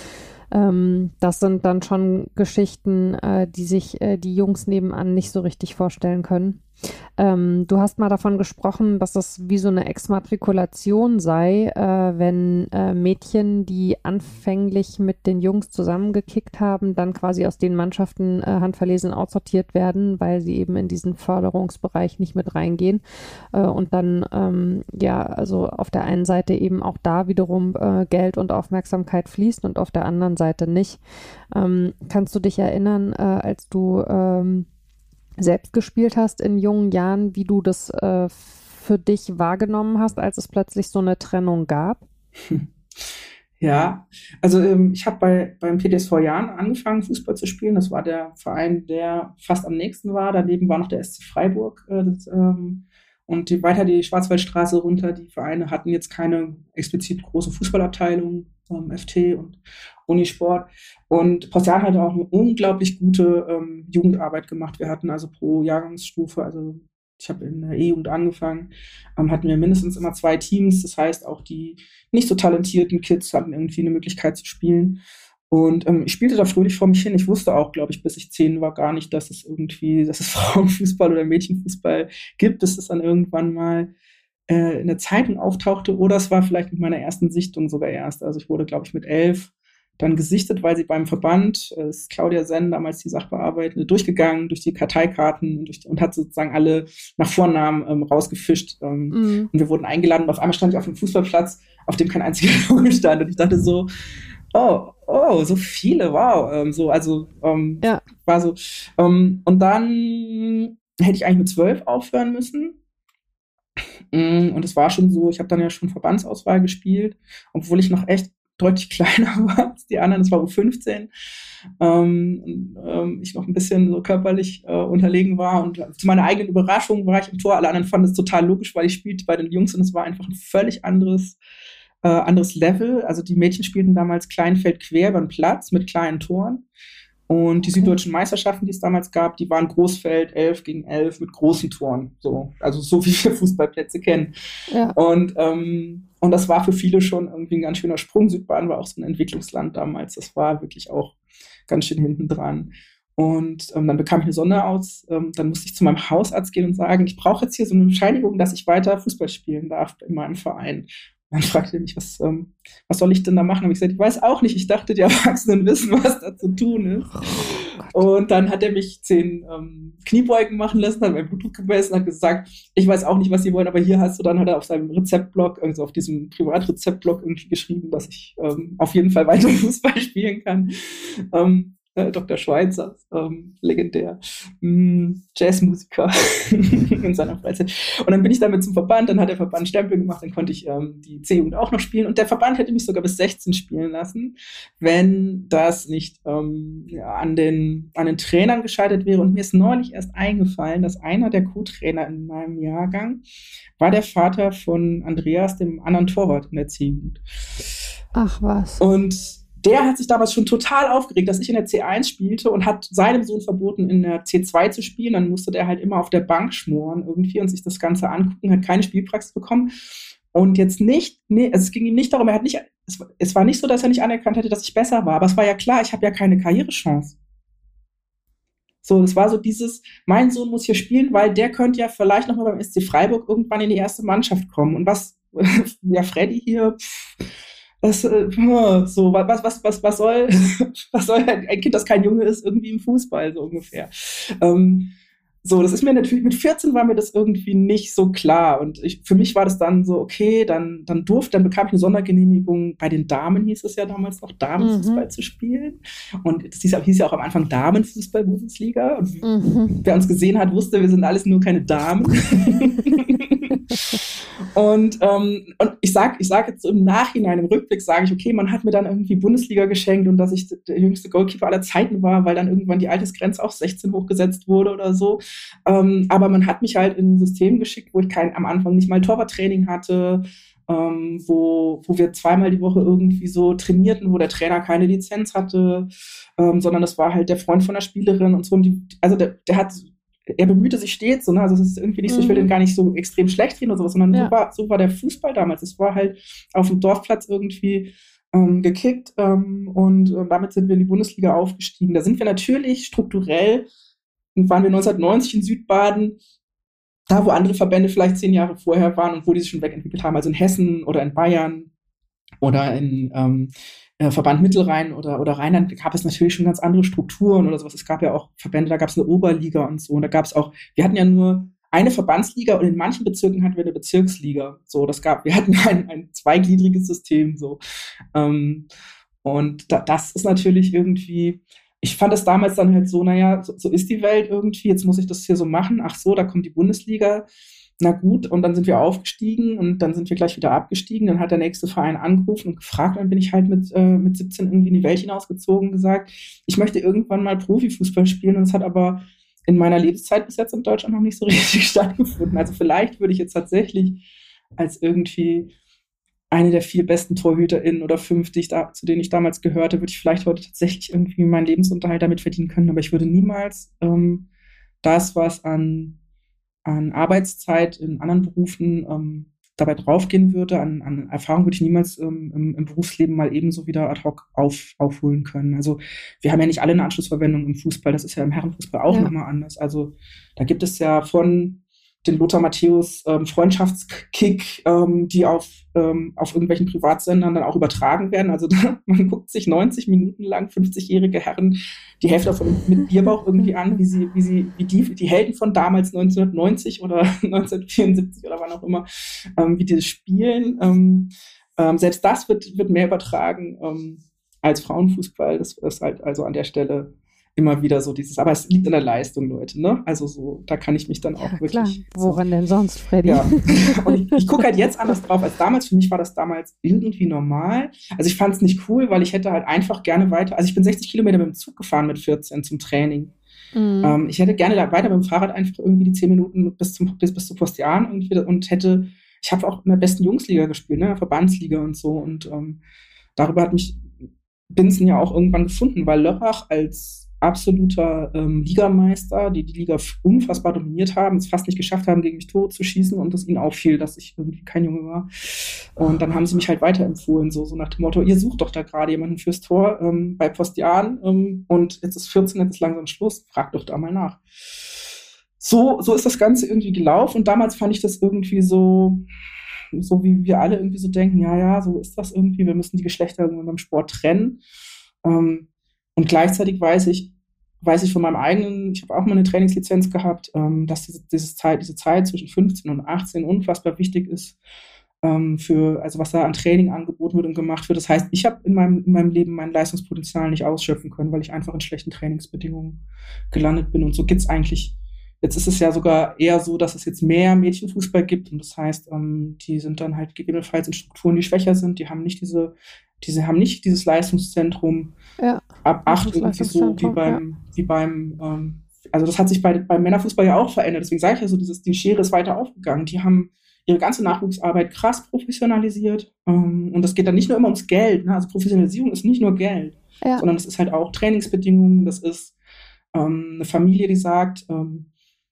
Ähm, das sind dann schon Geschichten, äh, die sich äh, die Jungs nebenan nicht so richtig vorstellen können. Ähm, du hast mal davon gesprochen, dass das wie so eine Exmatrikulation sei, äh, wenn äh, Mädchen, die anfänglich mit den Jungs zusammengekickt haben, dann quasi aus den Mannschaften äh, handverlesen aussortiert werden, weil sie eben in diesen Förderungsbereich nicht mit reingehen. Äh, und dann, ähm, ja, also auf der einen Seite eben auch da wiederum äh, Geld und Aufmerksamkeit fließt und auf der anderen Seite nicht. Ähm, kannst du dich erinnern, äh, als du ähm, selbst gespielt hast in jungen Jahren, wie du das äh, für dich wahrgenommen hast, als es plötzlich so eine Trennung gab? Ja, also ähm, ich habe bei beim P D S V Jahren angefangen, Fußball zu spielen. Das war der Verein, der fast am nächsten war. Daneben war noch der S C Freiburg. Äh, das, ähm, und die, weiter die Schwarzwaldstraße runter. Die Vereine hatten jetzt keine explizit große Fußballabteilung, ähm, F T und Unisport. Und Postjan hat auch eine unglaublich gute ähm, Jugendarbeit gemacht. Wir hatten also pro Jahrgangsstufe, also ich habe in der E-Jugend angefangen, ähm, hatten wir mindestens immer zwei Teams. Das heißt, auch die nicht so talentierten Kids hatten irgendwie eine Möglichkeit zu spielen. Und ähm, ich spielte da fröhlich vor mich hin. Ich wusste auch, glaube ich, bis ich zehn war, gar nicht, dass es irgendwie, dass es Frauenfußball oder Mädchenfußball gibt, bis es dann irgendwann mal äh, in der Zeitung auftauchte. Oder es war vielleicht mit meiner ersten Sichtung sogar erst. Also ich wurde, glaube ich, mit elf dann gesichtet, weil sie beim Verband, äh, ist Claudia Senn, damals die Sachbearbeitende, durchgegangen durch die Karteikarten und, durch die, und hat sozusagen alle nach Vornamen ähm, rausgefischt. Ähm, mm. Und wir wurden eingeladen und auf einmal stand ich auf einem Fußballplatz, auf dem kein einziger Junge stand. Und ich dachte so, Oh, oh, so viele, wow. Ähm, so, also ähm, Ja. war so. Ähm, und dann hätte ich eigentlich mit zwölf aufhören müssen. Mm, Und es war schon so, ich habe dann ja schon Verbandsauswahl gespielt, obwohl ich noch echt deutlich kleiner war als die anderen. Das war U fünfzehn. Ähm, und, ähm, ich noch ein bisschen so körperlich äh, unterlegen war. Und zu meiner eigenen Überraschung war ich im Tor. Alle anderen fanden es total logisch, weil ich spielte bei den Jungs und es war einfach ein völlig anderes, äh, anderes Level. Also die Mädchen spielten damals Kleinfeld quer über den Platz mit kleinen Toren. Und die Okay. süddeutschen Meisterschaften, die es damals gab, die waren Großfeld elf gegen elf mit großen Toren. So, also so wie wir Fußballplätze kennen. Ja. Und, ähm, und das war für viele schon irgendwie ein ganz schöner Sprung. Südbaden war auch so ein Entwicklungsland damals. Das war wirklich auch ganz schön hinten dran. Und ähm, dann bekam ich eine Sonderaus. Ähm, dann musste ich zu meinem Hausarzt gehen und sagen, ich brauche jetzt hier so eine Bescheinigung, dass ich weiter Fußball spielen darf in meinem Verein. Dann fragte er mich, was, ähm, was soll ich denn da machen? Habe ich gesagt, ich weiß auch nicht. Ich dachte, die Erwachsenen wissen, was da zu tun ist. Oh Und dann hat er mich zehn ähm, Kniebeugen machen lassen, hat mein Blutdruck gemessen und hat gesagt, ich weiß auch nicht, was sie wollen, aber hier hast du, dann hat er auf seinem Rezeptblock, also auf diesem Privatrezeptblock irgendwie geschrieben, dass ich ähm, auf jeden Fall weiter Fußball spielen kann. Ähm, äh, Doktor Schweitzer, ähm, legendär, mh, Jazzmusiker in seiner Freizeit. Und dann bin ich damit zum Verband, dann hat der Verband Stempel gemacht, dann konnte ich ähm, die C-Jugend auch noch spielen und der Verband hätte mich sogar bis sechzehn spielen lassen, wenn das nicht ähm, ja, an, den, an den Trainern gescheitert wäre. Und mir ist neulich erst eingefallen, dass einer der Co-Trainer in meinem Jahrgang war der Vater von Andreas, dem anderen Torwart in der C-Jugend. Ach was. Und der hat sich damals schon total aufgeregt, dass ich in der C eins spielte und hat seinem Sohn verboten, in der C zwei zu spielen. Dann musste der halt immer auf der Bank schmoren irgendwie und sich das Ganze angucken, hat keine Spielpraxis bekommen. Und jetzt nicht, nee, also es ging ihm nicht darum, er hat nicht, es, es war nicht so, dass er nicht anerkannt hätte, dass ich besser war, aber es war ja klar, ich habe ja keine Karrierechance. So, das war so dieses, mein Sohn muss hier spielen, weil der könnte ja vielleicht nochmal beim S C Freiburg irgendwann in die erste Mannschaft kommen. Und was, ja, Freddy hier, pff, das, äh, so, was, was, was, was soll, was soll ein Kind, das kein Junge ist, irgendwie im Fußball, so ungefähr. Ähm, so, das ist mir natürlich, mit vierzehn war mir das irgendwie nicht so klar. Und ich, für mich war das dann so, okay, dann, dann durfte, dann bekam ich eine Sondergenehmigung, bei den Damen hieß es ja damals noch, Damenfußball mhm. zu spielen. Und das hieß, hieß ja auch am Anfang Damenfußball-Bundesliga. Und mhm. wer uns gesehen hat, wusste, wir sind alles nur keine Damen. Und, ähm, und ich sage ich sag jetzt so im Nachhinein, im Rückblick sage ich, okay, man hat mir dann irgendwie Bundesliga geschenkt und dass ich der jüngste Goalkeeper aller Zeiten war, weil dann irgendwann die Altersgrenze auf sechzehn hochgesetzt wurde oder so. Ähm, aber man hat mich halt in ein System geschickt, wo ich kein, am Anfang nicht mal Torwarttraining hatte, ähm, wo, wo wir zweimal die Woche irgendwie so trainierten, wo der Trainer keine Lizenz hatte, ähm, sondern das war halt der Freund von der Spielerin und so. Und die, also der, der hat er bemühte sich stets, so, ne? Also es ist irgendwie nicht so, ich will den gar nicht so extrem schlecht reden oder sowas, sondern ja. so, war, so war der Fußball damals. Es war halt auf dem Dorfplatz irgendwie ähm, gekickt ähm, und äh, damit sind wir in die Bundesliga aufgestiegen. Da sind wir natürlich strukturell, waren wir neunzehnhundertneunzig in Südbaden, da wo andere Verbände vielleicht zehn Jahre vorher waren und wo die sich schon wegentwickelt haben, also in Hessen oder in Bayern oder in ähm, Verband Mittelrhein oder, oder Rheinland gab es natürlich schon ganz andere Strukturen oder sowas. Es gab ja auch Verbände, da gab es eine Oberliga und so. Und da gab es auch, wir hatten ja nur eine Verbandsliga und in manchen Bezirken hatten wir eine Bezirksliga. So, das gab, wir hatten ein, ein zweigliedriges System, so. Ähm, und da, das ist natürlich irgendwie, ich fand das damals dann halt so, naja, so, so ist die Welt irgendwie, jetzt muss ich das hier so machen. Ach so, da kommt die Bundesliga. Na gut, und dann sind wir aufgestiegen und dann sind wir gleich wieder abgestiegen. Dann hat der nächste Verein angerufen und gefragt, dann bin ich halt mit, äh, mit siebzehn irgendwie in die Welt hinausgezogen und gesagt, ich möchte irgendwann mal Profifußball spielen. Und es hat aber in meiner Lebenszeit bis jetzt in Deutschland noch nicht so richtig stattgefunden. Also vielleicht würde ich jetzt tatsächlich als irgendwie eine der vier besten TorhüterInnen oder fünf, die ich da, zu denen ich damals gehörte, würde ich vielleicht heute tatsächlich irgendwie meinen Lebensunterhalt damit verdienen können. Aber ich würde niemals ähm, das, was an an Arbeitszeit in anderen Berufen ähm, dabei draufgehen würde, an, an Erfahrung würde ich niemals ähm, im, im Berufsleben mal ebenso wieder ad hoc auf, aufholen können. Also wir haben ja nicht alle eine Anschlussverwendung im Fußball, das ist ja im Herrenfußball auch ja. nochmal anders. Also da gibt es ja von den Lothar Matthäus ähm, Freundschaftskick, ähm, die auf, ähm, auf irgendwelchen Privatsendern dann auch übertragen werden. Also da, man guckt sich neunzig Minuten lang fünfzigjährige Herren die Hälfte davon mit Bierbauch irgendwie an, wie sie, wie sie, wie die, die Helden von damals neunzehnhundertneunzig oder neunzehnhundertvierundsiebzig oder wann auch immer, ähm, wie die das spielen. Ähm, ähm, selbst das wird, wird mehr übertragen. Ähm, als Frauenfußball. Das ist halt also an der Stelle immer wieder so dieses, aber es liegt an der Leistung, Leute, ne? Also so, da kann ich mich dann auch Ja, wirklich. Klar. Woran so, denn sonst, Freddy? Ja. Und ich, ich gucke halt jetzt anders drauf als damals. Für mich war das damals irgendwie normal. Also ich fand es nicht cool, weil ich hätte halt einfach gerne weiter, also ich bin sechzig Kilometer mit dem Zug gefahren mit vierzehn zum Training. Mhm. Ähm, ich hätte gerne da weiter mit dem Fahrrad einfach irgendwie die zehn Minuten bis zum bis, bis zu Postian irgendwie und hätte, ich habe auch in der besten Jungsliga gespielt, ne, Verbandsliga und so und ähm, darüber hat mich Binsen ja auch irgendwann gefunden, weil Lörrach als absoluter ähm, Ligameister, die die Liga unfassbar dominiert haben, es fast nicht geschafft haben, gegen mich Tore zu schießen und es ihnen auffiel, dass ich irgendwie kein Junge war. Und dann haben sie mich halt weiterempfohlen, so, so nach dem Motto, ihr sucht doch da gerade jemanden fürs Tor ähm, bei Postian ähm, und jetzt ist vierzehn, jetzt ist langsam Schluss, fragt doch da mal nach. So, so ist das Ganze irgendwie gelaufen und damals fand ich das irgendwie so, so wie wir alle irgendwie so denken, ja, ja, so ist das irgendwie, wir müssen die Geschlechter irgendwann beim Sport trennen. Ähm, und gleichzeitig weiß ich, weiß ich von meinem eigenen, ich habe auch mal eine Trainingslizenz gehabt, ähm, dass diese, diese, Zeit, diese Zeit zwischen fünfzehn und achtzehn unfassbar wichtig ist, ähm, für, also was da an Training angeboten wird und gemacht wird. Das heißt, ich habe in meinem, in meinem Leben mein Leistungspotenzial nicht ausschöpfen können, weil ich einfach in schlechten Trainingsbedingungen gelandet bin. Und so gibt's eigentlich, jetzt ist es ja sogar eher so, dass es jetzt mehr Mädchenfußball gibt. Und das heißt, ähm, die sind dann halt gegebenenfalls in Strukturen, die schwächer sind, die haben nicht diese Diese haben nicht dieses Leistungszentrum ja, ab acht irgendwie so wie beim, ja. wie beim, ähm, also das hat sich bei, beim Männerfußball ja auch verändert. Deswegen sage ich ja so, dieses, die Schere ist weiter aufgegangen. Die haben ihre ganze Nachwuchsarbeit krass professionalisiert. Ähm, und das geht dann nicht nur immer ums Geld. Ne? Also Professionalisierung ist nicht nur Geld, ja. sondern es ist halt auch Trainingsbedingungen. Das ist ähm, eine Familie, die sagt, ähm,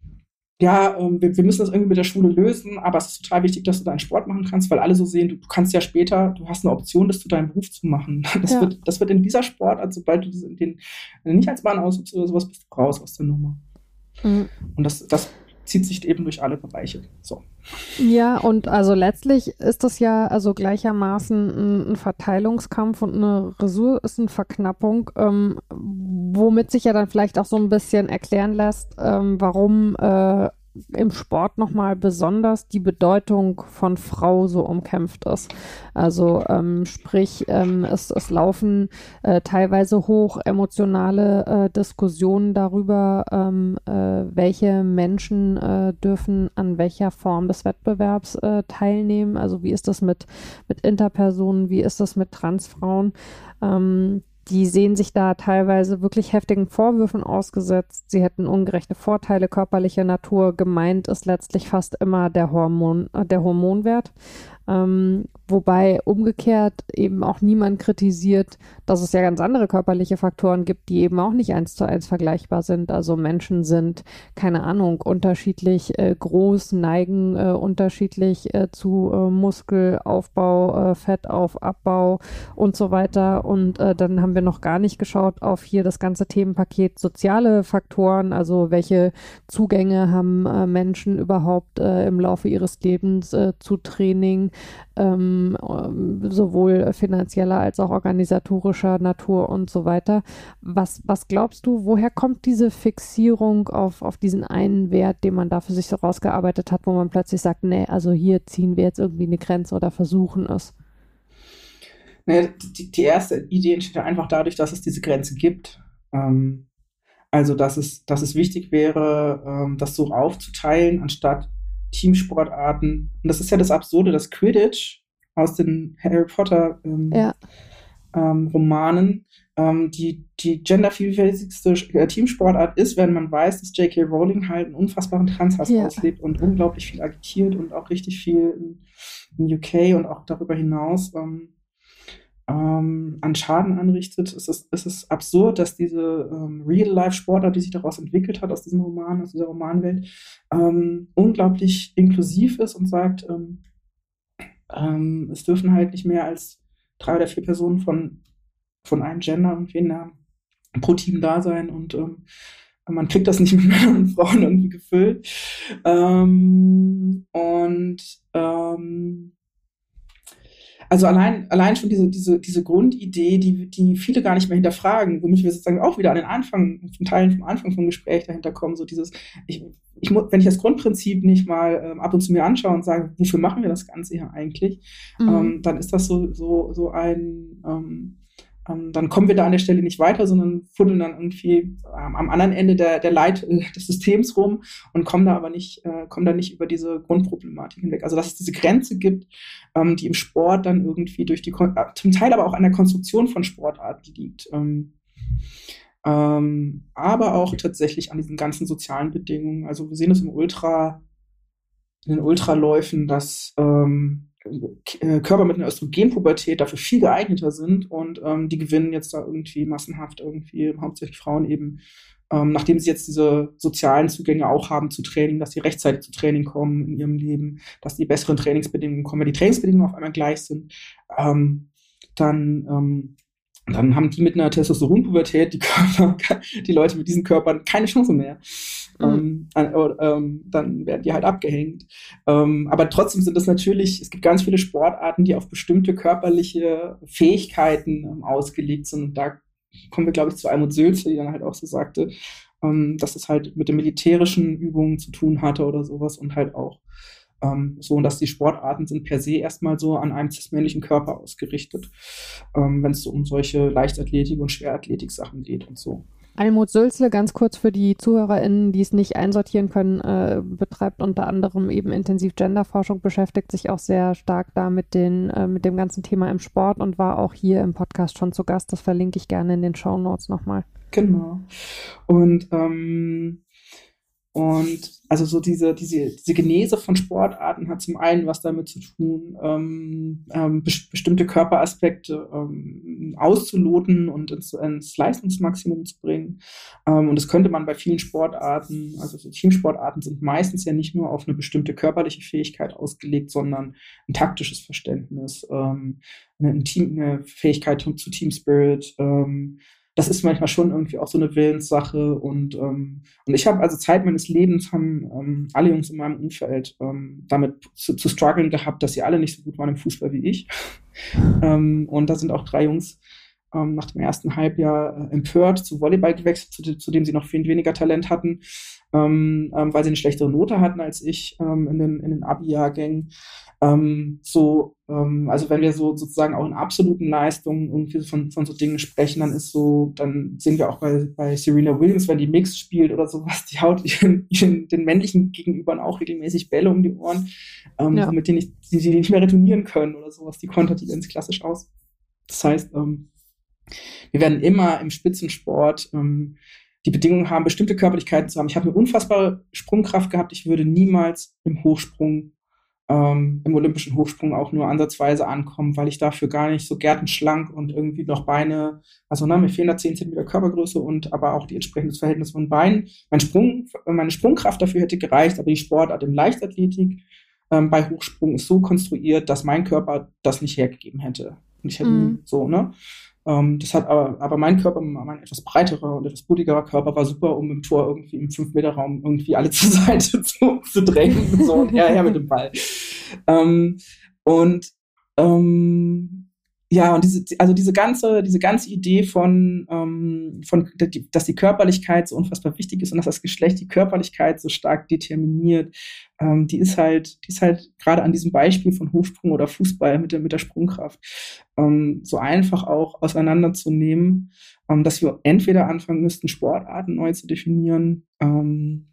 ja, ähm, wir, wir müssen das irgendwie mit der Schule lösen, aber es ist total wichtig, dass du deinen Sport machen kannst, weil alle so sehen, du, du kannst ja später, du hast eine Option, das zu deinem Beruf zu machen. Das, ja. wird, das wird in dieser Sportart, sobald du das in den, wenn du nicht als Bahn ausübst oder sowas, bist du raus aus der Nummer. Mhm. Und das, das zieht sich eben durch alle Bereiche. So. Ja, und also letztlich ist das ja also gleichermaßen ein, ein Verteilungskampf und eine Ressourcenverknappung, ähm, womit sich ja dann vielleicht auch so ein bisschen erklären lässt, ähm, warum äh, im Sport nochmal besonders die Bedeutung von Frau so umkämpft ist. Also ähm, sprich, ähm, es, es laufen äh, teilweise hoch emotionale äh, Diskussionen darüber, ähm, äh, welche Menschen äh, dürfen an welcher Form des Wettbewerbs äh, teilnehmen. Also wie ist das mit, mit Interpersonen, wie ist das mit Transfrauen? Ähm, Die sehen sich da teilweise wirklich heftigen Vorwürfen ausgesetzt. Sie hätten ungerechte Vorteile körperlicher Natur. Gemeint ist letztlich fast immer der Hormon, äh, der Hormonwert. Ähm, wobei umgekehrt eben auch niemand kritisiert, dass es ja ganz andere körperliche Faktoren gibt, die eben auch nicht eins zu eins vergleichbar sind. Also Menschen sind, keine Ahnung, unterschiedlich äh, groß, neigen äh, unterschiedlich äh, zu äh, Muskelaufbau, äh, Fettaufbau und so weiter. Und äh, dann haben wir noch gar nicht geschaut auf hier das ganze Themenpaket soziale Faktoren, also welche Zugänge haben äh, Menschen überhaupt äh, im Laufe ihres Lebens äh, zu Training, Ähm, sowohl finanzieller als auch organisatorischer Natur und so weiter. Was, was glaubst du, woher kommt diese Fixierung auf, auf diesen einen Wert, den man da für sich so rausgearbeitet hat, wo man plötzlich sagt, nee, also hier ziehen wir jetzt irgendwie eine Grenze oder versuchen es? Naja, die, die erste Idee entsteht ja einfach dadurch, dass es diese Grenze gibt. Ähm, also, dass es, dass es wichtig wäre, ähm, das so aufzuteilen, anstatt Teamsportarten. Und das ist ja das Absurde, dass Quidditch aus den Harry Potter ähm, ja. ähm, Romanen ähm, die, die gendervielfältigste äh, Teamsportart ist, wenn man weiß, dass J K Rowling halt einen unfassbaren Transhass ja. auslebt und unglaublich viel agitiert und auch richtig viel in, in U K und auch darüber hinaus ähm, ähm, an Schaden anrichtet. Es ist, es ist absurd, dass diese ähm, Real-Life-Sportart, die sich daraus entwickelt hat, aus diesem Roman, aus dieser Romanwelt, ähm, unglaublich inklusiv ist und sagt, ähm, ähm, es dürfen halt nicht mehr als drei oder vier Personen von, von einem Gender und wen pro Team da sein und ähm, man kriegt das nicht mit Männern und Frauen irgendwie gefüllt. Ähm, und ähm, Also allein, allein schon diese, diese, diese Grundidee, die, die viele gar nicht mehr hinterfragen, womit wir sozusagen auch wieder an den Anfang, von Teilen vom Anfang vom Gespräch dahinter kommen, so dieses, ich, ich muss, wenn ich das Grundprinzip nicht mal ähm, ab und zu mir anschaue und sage, wofür machen wir das Ganze hier eigentlich, mhm. ähm, dann ist das so, so, so ein, ähm, ähm, dann kommen wir da an der Stelle nicht weiter, sondern fuddeln dann irgendwie ähm, am anderen Ende der, der Leit äh, des Systems rum und kommen da aber nicht, äh, kommen da nicht über diese Grundproblematik hinweg. Also dass es diese Grenze gibt, ähm, die im Sport dann irgendwie durch die, Kon- äh, zum Teil aber auch an der Konstruktion von Sportarten liegt. Ähm, ähm, aber auch tatsächlich an diesen ganzen sozialen Bedingungen. Also wir sehen es im Ultra, in den Ultraläufen, dass ähm, K- äh, Körper mit einer Östrogenpubertät dafür viel geeigneter sind und ähm, die gewinnen jetzt da irgendwie massenhaft irgendwie, hauptsächlich Frauen eben, ähm, nachdem sie jetzt diese sozialen Zugänge auch haben zu Training, dass sie rechtzeitig zu Training kommen in ihrem Leben, dass die besseren Trainingsbedingungen kommen, weil die Trainingsbedingungen auf einmal gleich sind, ähm, dann ähm, dann haben die mit einer Testosteronpubertät, die Körper, die Leute mit diesen Körpern, keine Chance mehr. Mhm. Ähm, äh, ähm, dann werden die halt abgehängt. Ähm, aber trotzdem sind es natürlich, es gibt ganz viele Sportarten, die auf bestimmte körperliche Fähigkeiten ähm, ausgelegt sind. Und da kommen wir, glaube ich, zu Almut Sülze, die dann halt auch so sagte, ähm, dass es halt mit den militärischen Übungen zu tun hatte oder sowas und halt auch ähm, so, und dass die Sportarten sind per se erstmal so an einem cis-männlichen Körper ausgerichtet, ähm, wenn es so um solche Leichtathletik- und Schwerathletik-Sachen geht und so. Almut Sülzle, ganz kurz für die ZuhörerInnen, die es nicht einsortieren können, äh, betreibt unter anderem eben intensiv Genderforschung, beschäftigt sich auch sehr stark da mit, den, äh, mit dem ganzen Thema im Sport und war auch hier im Podcast schon zu Gast. Das verlinke ich gerne in den Shownotes nochmal. Genau. Und ähm, Und also so diese, diese, diese Genese von Sportarten hat zum einen was damit zu tun, ähm, ähm, bes- bestimmte Körperaspekte ähm, auszuloten und ins, ins Leistungsmaximum zu bringen. Ähm, und das könnte man bei vielen Sportarten, also so Teamsportarten sind meistens ja nicht nur auf eine bestimmte körperliche Fähigkeit ausgelegt, sondern ein taktisches Verständnis, ähm, eine, Team, eine Fähigkeit zu Team Spirit, ähm, das ist manchmal schon irgendwie auch so eine Willenssache und, ähm, und ich habe also Zeit meines Lebens haben ähm, alle Jungs in meinem Umfeld ähm, damit zu, zu strugglen gehabt, dass sie alle nicht so gut waren im Fußball wie ich. ähm, und da sind auch drei Jungs ähm, nach dem ersten Halbjahr äh, empört zu Volleyball gewechselt, zu, zu dem sie noch viel weniger Talent hatten, ähm, ähm, weil sie eine schlechtere Note hatten als ich ähm, in den, in den Abi-Jahrgängen. Ähm, so, ähm, also wenn wir so sozusagen auch in absoluten Leistungen irgendwie von, von so Dingen sprechen, dann ist so, dann sehen wir auch bei, bei Serena Williams, wenn die Mixed spielt oder sowas, die haut ihren, ihren, den männlichen Gegenübern auch regelmäßig Bälle um die Ohren, ähm, Ja. womit die, nicht, die, die nicht mehr retournieren können oder sowas. Die kontert die ganz klassisch aus. Das heißt, ähm, wir werden immer im Spitzensport ähm, die Bedingungen haben, bestimmte Körperlichkeiten zu haben. Ich habe eine unfassbare Sprungkraft gehabt. Ich würde niemals im Hochsprung, ähm, im olympischen Hochsprung auch nur ansatzweise ankommen, weil ich dafür gar nicht so gärtenschlank und irgendwie noch Beine, also ne, mir fehlen da zehn Zentimeter Körpergröße und aber auch die entsprechendes Verhältnis von Beinen. Mein Sprung, meine Sprungkraft dafür hätte gereicht, aber die Sportart im Leichtathletik ähm, bei Hochsprung ist so konstruiert, dass mein Körper das nicht hergegeben hätte. Und ich hätte Mhm. so, ne? Ähm, das hat aber, aber mein Körper, mein etwas breiterer und etwas bulligerer Körper war super, um im Tor irgendwie im fünf Meter Raum irgendwie alle zur Seite zu, zu drängen. So, und her, her mit dem Ball. Ähm, und ähm, ja, und diese, also diese ganze, diese ganze Idee von, ähm, von, dass die Körperlichkeit so unfassbar wichtig ist und dass das Geschlecht die Körperlichkeit so stark determiniert, ähm, die ist halt, die ist halt gerade an diesem Beispiel von Hochsprung oder Fußball mit der, mit der Sprungkraft ähm, so einfach auch auseinanderzunehmen, ähm, dass wir entweder anfangen müssten, Sportarten neu zu definieren, ähm,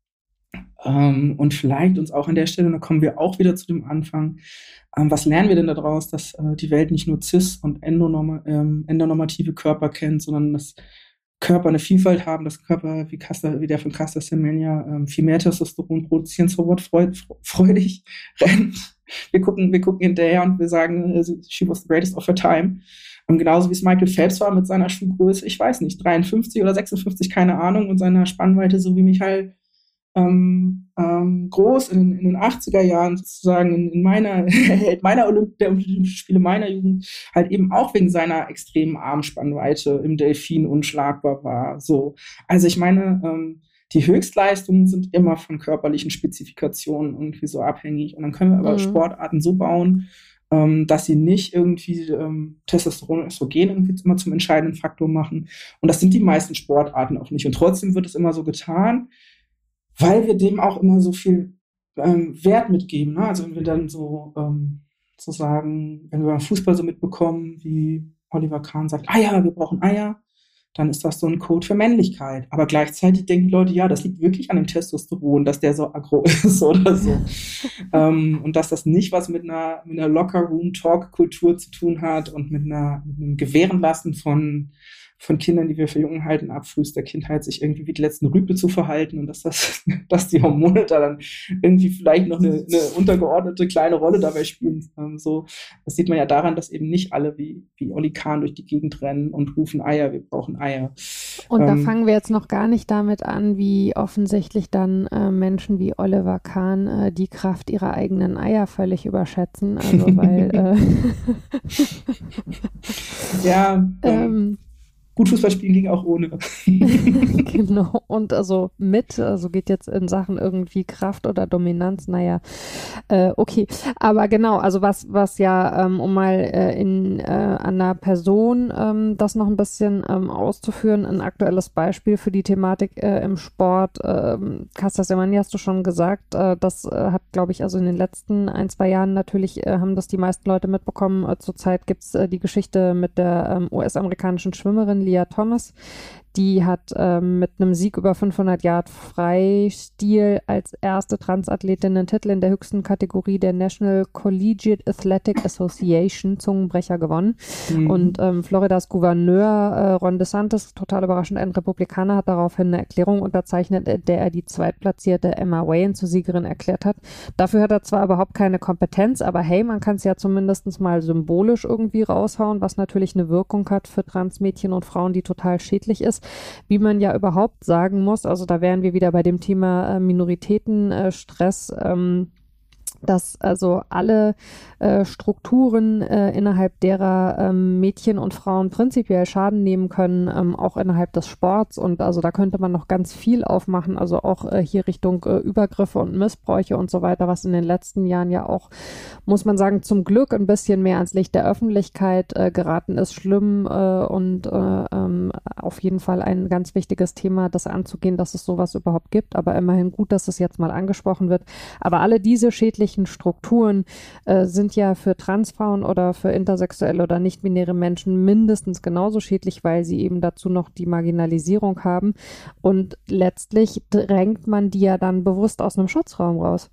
ähm, und vielleicht uns auch an der Stelle, und da kommen wir auch wieder zu dem Anfang, ähm, was lernen wir denn daraus, dass äh, die Welt nicht nur cis- und endonorma ähm, endonormative Körper kennt, sondern dass Körper eine Vielfalt haben, dass Körper wie, Caster, wie der von Caster Semenya ähm, viel mehr Testosteron produzieren, so Wort freud, freudig rennt. Wir gucken, wir gucken hinterher und wir sagen, äh, she was the greatest of her time. Und genauso wie es Michael Phelps war mit seiner Schuhgröße, ich weiß nicht, dreiundfünfzig oder sechsundfünfzig, keine Ahnung, und seiner Spannweite, so wie Michael ähm, ähm, groß in, in den achtziger Jahren sozusagen in, in meiner, meiner Olymp der Olympischen Spiele meiner Jugend halt eben auch wegen seiner extremen Armspannweite im Delfin unschlagbar war. So, also ich meine, ähm, die Höchstleistungen sind immer von körperlichen Spezifikationen irgendwie so abhängig und dann können wir aber mhm. Sportarten so bauen, ähm, dass sie nicht irgendwie ähm, Testosteron und Östrogen irgendwie immer zum entscheidenden Faktor machen und das sind die meisten Sportarten auch nicht und trotzdem wird es immer so getan, weil wir dem auch immer so viel ähm, Wert mitgeben. Ne? Also wenn wir dann so, ähm, so sagen, wenn wir beim Fußball so mitbekommen, wie Oliver Kahn sagt, Eier, wir brauchen Eier, dann ist das so ein Code für Männlichkeit. Aber gleichzeitig denken die Leute, ja, das liegt wirklich an dem Testosteron, dass der so aggro ist oder so. ähm, und dass das nicht was mit einer, mit einer Locker-Room-Talk-Kultur zu tun hat und mit, einer, mit einem Gewährenlassen von, von Kindern, die wir für jung halten, ab frühester Kindheit sich irgendwie wie die letzten Rüpel zu verhalten und dass das, dass die Hormone da dann irgendwie vielleicht noch eine, eine untergeordnete kleine Rolle dabei spielen. Ähm, so, das sieht man ja daran, dass eben nicht alle wie, wie Olli Kahn durch die Gegend rennen und rufen Eier, wir brauchen Eier. Und ähm, da fangen wir jetzt noch gar nicht damit an, wie offensichtlich dann äh, Menschen wie Oliver Kahn äh, die Kraft ihrer eigenen Eier völlig überschätzen. Also weil äh, ja, ähm, ähm, gut Fußball spielen ging auch ohne. Genau, und also mit, also geht jetzt in Sachen irgendwie Kraft oder Dominanz, naja, äh, okay. Aber genau, also was, was ja, ähm, um mal äh, in, äh, an einer Person ähm, das noch ein bisschen ähm, auszuführen, ein aktuelles Beispiel für die Thematik äh, im Sport, ähm, Caster Semenya hast du schon gesagt, äh, das äh, hat, glaube ich, also in den letzten ein, zwei Jahren natürlich äh, haben das die meisten Leute mitbekommen. Äh, zurzeit gibt es äh, die Geschichte mit der ähm, U S-amerikanischen Schwimmerin Lia Thomas. Die hat ähm, mit einem Sieg über fünfhundert Yard Freistil als erste Transathletin den Titel in der höchsten Kategorie der National Collegiate Athletic Association, Zungenbrecher, gewonnen. Mhm. Und ähm, Floridas Gouverneur äh, Ron DeSantis, total überraschend ein Republikaner, hat daraufhin eine Erklärung unterzeichnet, in der er die zweitplatzierte Emma Wayne zur Siegerin erklärt hat. Dafür hat er zwar überhaupt keine Kompetenz, aber hey, man kann es ja zumindest mal symbolisch irgendwie raushauen, was natürlich eine Wirkung hat für Transmädchen und Frauen, die total schädlich ist. Wie man ja überhaupt sagen muss, also da wären wir wieder bei dem Thema äh, Minoritätenstress, äh, ähm, dass also alle äh, Strukturen äh, innerhalb derer ähm, Mädchen und Frauen prinzipiell Schaden nehmen können, ähm, auch innerhalb des Sports. Und also da könnte man noch ganz viel aufmachen, also auch äh, hier Richtung äh, Übergriffe und Missbräuche und so weiter, was in den letzten Jahren ja auch, muss man sagen, zum Glück ein bisschen mehr ans Licht der Öffentlichkeit äh, geraten ist. Schlimm äh, und äh, ähm, auf jeden Fall ein ganz wichtiges Thema, das anzugehen, dass es sowas überhaupt gibt. Aber immerhin gut, dass es jetzt mal angesprochen wird. Aber alle diese schädlichen Strukturen äh, sind ja für Transfrauen oder für intersexuelle oder nicht-binäre Menschen mindestens genauso schädlich, weil sie eben dazu noch die Marginalisierung haben. Und letztlich drängt man die ja dann bewusst aus einem Schutzraum raus.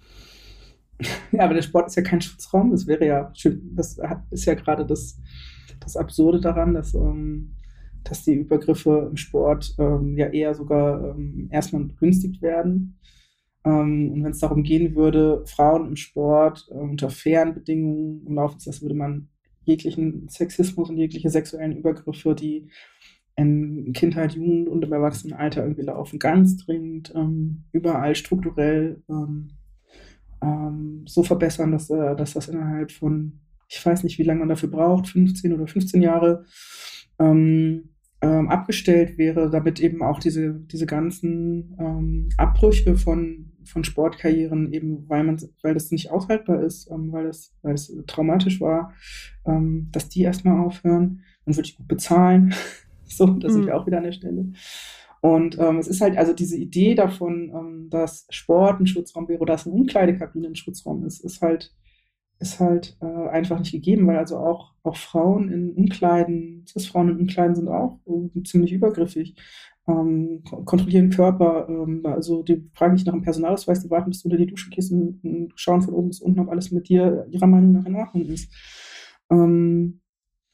Ja, aber der Sport ist ja kein Schutzraum. Das wäre ja schön. Das ist ja gerade das, das Absurde daran, dass, ähm, dass die Übergriffe im Sport ähm, ja eher sogar ähm, erstmal begünstigt werden. Um, und wenn es darum gehen würde, Frauen im Sport uh, unter fairen Bedingungen umlaufen zu lassen, würde man jeglichen Sexismus und jegliche sexuellen Übergriffe, die in Kindheit, Jugend und im Erwachsenenalter irgendwie laufen, ganz dringend um, überall strukturell um, um, so verbessern, dass, uh, dass das innerhalb von, ich weiß nicht, wie lange man dafür braucht, fünfzehn oder fünfzehn Jahre, um, ähm, abgestellt wäre, damit eben auch diese, diese ganzen ähm, Abbrüche von, von Sportkarrieren, eben weil man, weil das nicht aushaltbar ist, ähm, weil das, weil es traumatisch war, ähm, dass die erstmal aufhören. Dann würde ich gut bezahlen. So, da sind mhm. wir auch wieder an der Stelle. Und ähm, es ist halt also diese Idee davon, ähm, dass Sport ein Schutzraum wäre oder dass eine Umkleidekabine ein Schutzraum ist, ist halt ist halt äh, einfach nicht gegeben, weil also auch, auch Frauen in Umkleiden, Cis-Frauen in Umkleiden sind auch äh, ziemlich übergriffig, ähm, kontrollieren Körper, ähm, also die fragen dich nach dem Personalausweis, die warten, bis du unter die Dusche gehst und, und schauen von oben bis unten, ob alles mit dir ihrer Meinung nach in Ordnung ist. Ähm,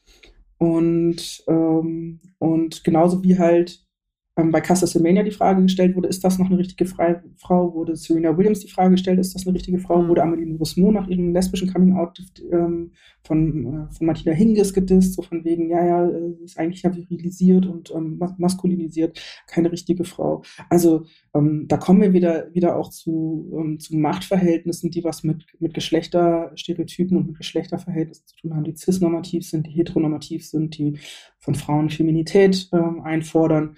und, ähm, und genauso wie halt ähm, bei Caster Semenya die Frage gestellt wurde, ist das noch eine richtige Fre- Frau, wurde Serena Williams die Frage gestellt, ist das eine richtige Frau, mhm. wurde Amélie Mauresmo nach ihrem lesbischen Coming-out ähm, von, äh, von Martina Hingis gedisst, so von wegen, ja, ja, sie ist eigentlich ja virilisiert und ähm, mas- maskulinisiert, keine richtige Frau. Also ähm, da kommen wir wieder, wieder auch zu, ähm, zu Machtverhältnissen, die was mit, mit Geschlechterstereotypen und mit Geschlechterverhältnissen zu tun haben, die cis-normativ sind, die heteronormativ sind, die von Frauen Feminität ähm, einfordern.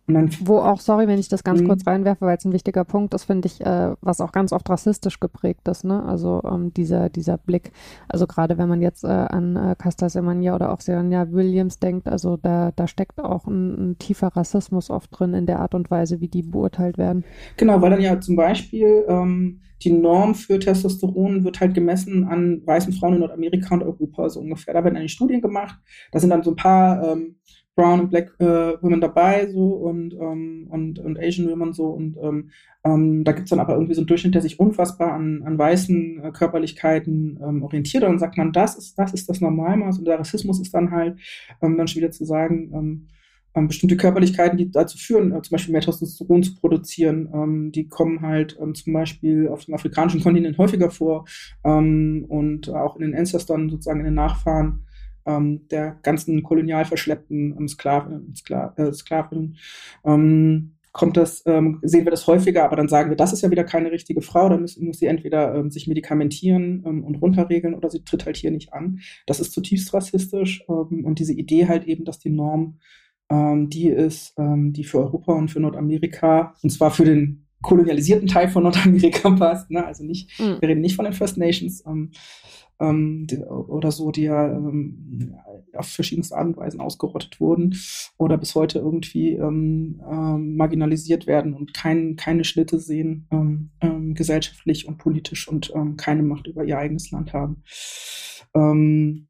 Und dann, Wo auch, sorry, wenn ich das ganz mh, kurz reinwerfe, weil es ein wichtiger Punkt ist, finde ich, äh, was auch ganz oft rassistisch geprägt ist, ne? Also ähm, dieser, dieser Blick, also gerade wenn man jetzt äh, an äh, Caster Semenya oder auch Serena Williams denkt, also da, da steckt auch ein, ein tiefer Rassismus oft drin in der Art und Weise, wie die beurteilt werden. genau, weil dann ja zum Beispiel ähm, die Norm für Testosteron wird halt gemessen an weißen Frauen in Nordamerika und Europa so ungefähr. Da werden eigentlich Studien gemacht. Da sind dann so ein paar ähm, Brown und Black äh, Women dabei so und, ähm, und, und Asian Women so. Und ähm, ähm, da gibt es dann aber irgendwie so einen Durchschnitt, der sich unfassbar an, an weißen äh, Körperlichkeiten ähm, orientiert. Und dann sagt man, das ist, das ist das Normalmaß. Und der Rassismus ist dann halt ähm, dann schon wieder zu sagen, ähm, ähm, bestimmte Körperlichkeiten, die dazu führen, äh, zum Beispiel mehr Testosteron zu produzieren, ähm, die kommen halt ähm, zum Beispiel auf dem afrikanischen Kontinent häufiger vor ähm, und auch in den Ancestern, sozusagen in den Nachfahren ähm, der ganzen kolonial verschleppten ähm, Sklaven, Skla äh, Sklavinnen. Ähm, kommt das, ähm, sehen wir das häufiger, aber dann sagen wir, das ist ja wieder keine richtige Frau, dann muss, muss sie entweder ähm, sich medikamentieren ähm, und runterregeln oder sie tritt halt hier nicht an. Das ist zutiefst rassistisch ähm, und diese Idee halt eben, dass die Norm ähm, die ist, ähm, die für Europa und für Nordamerika, und zwar für den kolonialisierten Teil von Nordamerika passt, ne? Also nicht, Mhm. wir reden nicht von den First Nations ähm, ähm, die, oder so, die ja ähm, auf verschiedenste Art und Weisen ausgerottet wurden oder bis heute irgendwie ähm, ähm, marginalisiert werden und kein, keine Schnitte sehen, ähm, ähm, gesellschaftlich und politisch und ähm, keine Macht über ihr eigenes Land haben. Ähm,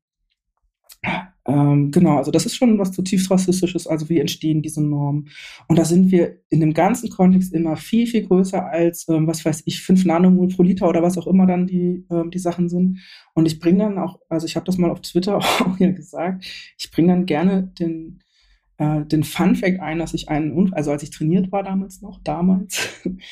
ähm, genau, also das ist schon was zutiefst Rassistisches, also wie entstehen diese Normen. Und da sind wir in dem ganzen Kontext immer viel, viel größer als, ähm, was weiß ich, fünf Nanomol pro Liter oder was auch immer dann die, ähm, die Sachen sind. Und ich bringe dann auch, also ich habe das mal auf Twitter auch ja gesagt, ich bringe dann gerne den, äh, den Fun-Fact ein, dass ich einen, also als ich trainiert war damals noch, damals,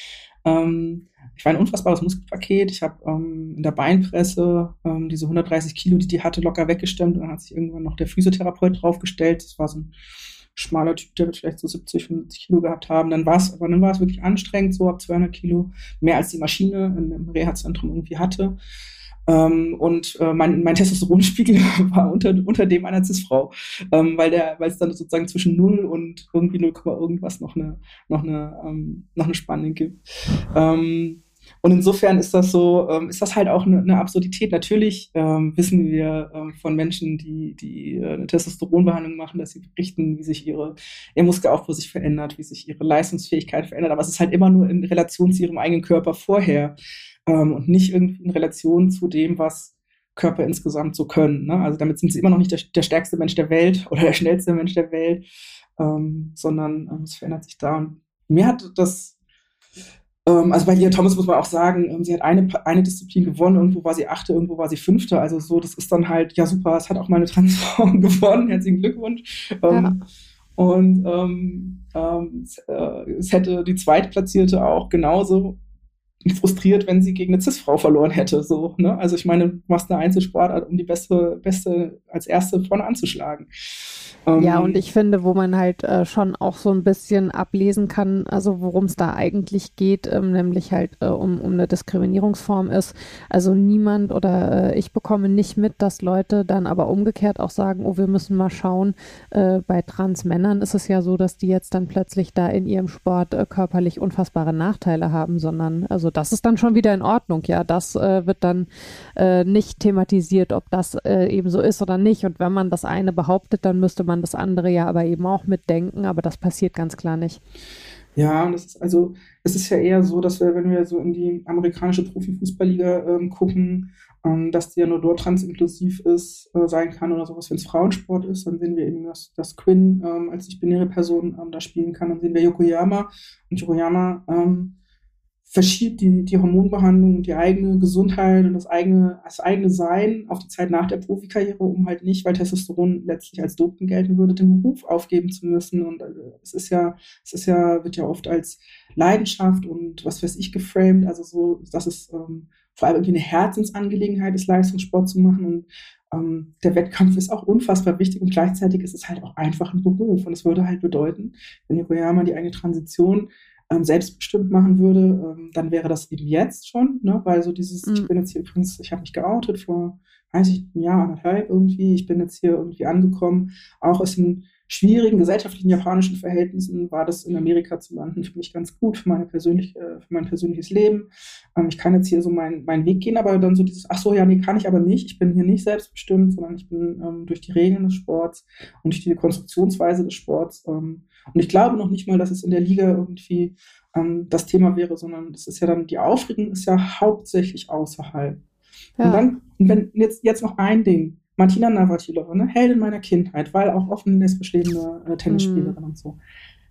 ähm, ich war ein unfassbares Muskelpaket. Ich habe ähm, in der Beinpresse ähm, diese hundertdreißig Kilo, die die hatte, locker weggestemmt. Und dann hat sich irgendwann noch der Physiotherapeut draufgestellt. Das war so ein schmaler Typ, der wird vielleicht so siebzig, fünfzig Kilo gehabt haben. Dann war es, aber dann war es wirklich anstrengend, so ab zweihundert Kilo, mehr als die Maschine in, im Reha-Zentrum irgendwie hatte. Ähm, und äh, mein, mein Testosteronspiegel war unter, unter dem einer Cis-Frau, ähm, weil der, weil es dann sozusagen zwischen null und irgendwie null, irgendwas noch eine, noch eine, ähm, noch eine Spanne gibt. Ähm, und insofern ist das so, ähm, ist das halt auch eine, eine Absurdität. Natürlich ähm, wissen wir ähm, von Menschen, die, die äh, eine Testosteronbehandlung machen, dass sie berichten, wie sich ihre, ihr Muskelaufbau sich verändert, wie sich ihre Leistungsfähigkeit verändert. Aber es ist halt immer nur in Relation zu ihrem eigenen Körper vorher ähm, und nicht irgendwie in Relation zu dem, was Körper insgesamt so können. Ne? Also damit sind sie immer noch nicht der, der stärkste Mensch der Welt oder der schnellste Mensch der Welt, ähm, sondern ähm, es verändert sich da. Und mir hat das Ähm, also bei Lia Thomas muss man auch sagen, ähm, sie hat eine, eine Disziplin gewonnen, irgendwo war sie Achte, irgendwo war sie Fünfte. Also so, das ist dann halt, ja super, es hat auch meine Transfrau gewonnen, herzlichen Glückwunsch. Ja. Ähm, und ähm, ähm, es, äh, es hätte die Zweitplatzierte auch genauso frustriert, wenn sie gegen eine Cis-Frau verloren hätte. So, ne? Also ich meine, du machst eine Einzelsportart, um die beste, beste als erste vorne anzuschlagen. Ja, Ähm, und ich finde, wo man halt äh, schon auch so ein bisschen ablesen kann, also worum es da eigentlich geht, ähm, nämlich halt äh, um, um eine Diskriminierungsform ist. Also niemand oder äh, ich bekomme nicht mit, dass Leute dann aber umgekehrt auch sagen, oh, wir müssen mal schauen. Äh, bei Transmännern ist es ja so, dass die jetzt dann plötzlich da in ihrem Sport äh, körperlich unfassbare Nachteile haben, sondern also das ist dann schon wieder in Ordnung. Ja, das äh, wird dann äh, nicht thematisiert, ob das äh, eben so ist oder nicht. Und wenn man das eine behauptet, dann müsste man das andere ja aber eben auch mitdenken, aber das passiert ganz klar nicht. Ja, und das ist also, es ist ja eher so, dass wir, wenn wir so in die amerikanische Profifußballliga ähm, gucken, ähm, dass die ja nur dort transinklusiv ist, äh, sein kann oder sowas, wenn es Frauensport ist, dann sehen wir eben, dass, dass Quinn ähm, als nicht-binäre Person ähm, da spielen kann, dann sehen wir Yokoyama und Yokoyama ähm, verschiebt die, die Hormonbehandlung und die eigene Gesundheit und das eigene, das eigene Sein auf die Zeit nach der Profikarriere, um halt nicht, weil Testosteron letztlich als Doping gelten würde, den Beruf aufgeben zu müssen. Und also, es ist ja, es ist ja, wird ja oft als Leidenschaft und was weiß ich geframed, also so, dass es ähm, vor allem irgendwie eine Herzensangelegenheit ist, Leistungssport zu machen. Und ähm, der Wettkampf ist auch unfassbar wichtig und gleichzeitig ist es halt auch einfach ein Beruf. Und es würde halt bedeuten, wenn Yokoyama die eigene Transition Ähm, selbstbestimmt machen würde, ähm, dann wäre das eben jetzt schon, ne? Weil so dieses, Mhm. ich bin jetzt hier übrigens, ich habe mich geoutet vor, weiß ich, ein Jahr, anderthalb irgendwie, ich bin jetzt hier irgendwie angekommen, auch aus dem schwierigen gesellschaftlichen japanischen Verhältnissen war das in Amerika zu landen für mich ganz gut, für, meine persönlich, äh, für mein persönliches Leben. Ähm, ich kann jetzt hier so meinen meinen Weg gehen, aber dann so dieses, ach so, ja, nee, kann ich aber nicht. Ich bin hier nicht selbstbestimmt, sondern ich bin ähm, durch die Regeln des Sports und durch die Konstruktionsweise des Sports. Ähm, und ich glaube noch nicht mal, dass es in der Liga irgendwie ähm, das Thema wäre, sondern das ist ja dann, die Aufregung ist ja hauptsächlich außerhalb. Ja. Und dann, wenn jetzt, jetzt noch ein Ding, Martina Navratilova, ne, Heldin meiner Kindheit, weil auch offen lesbisch lebende äh, Tennisspielerin mm. und so,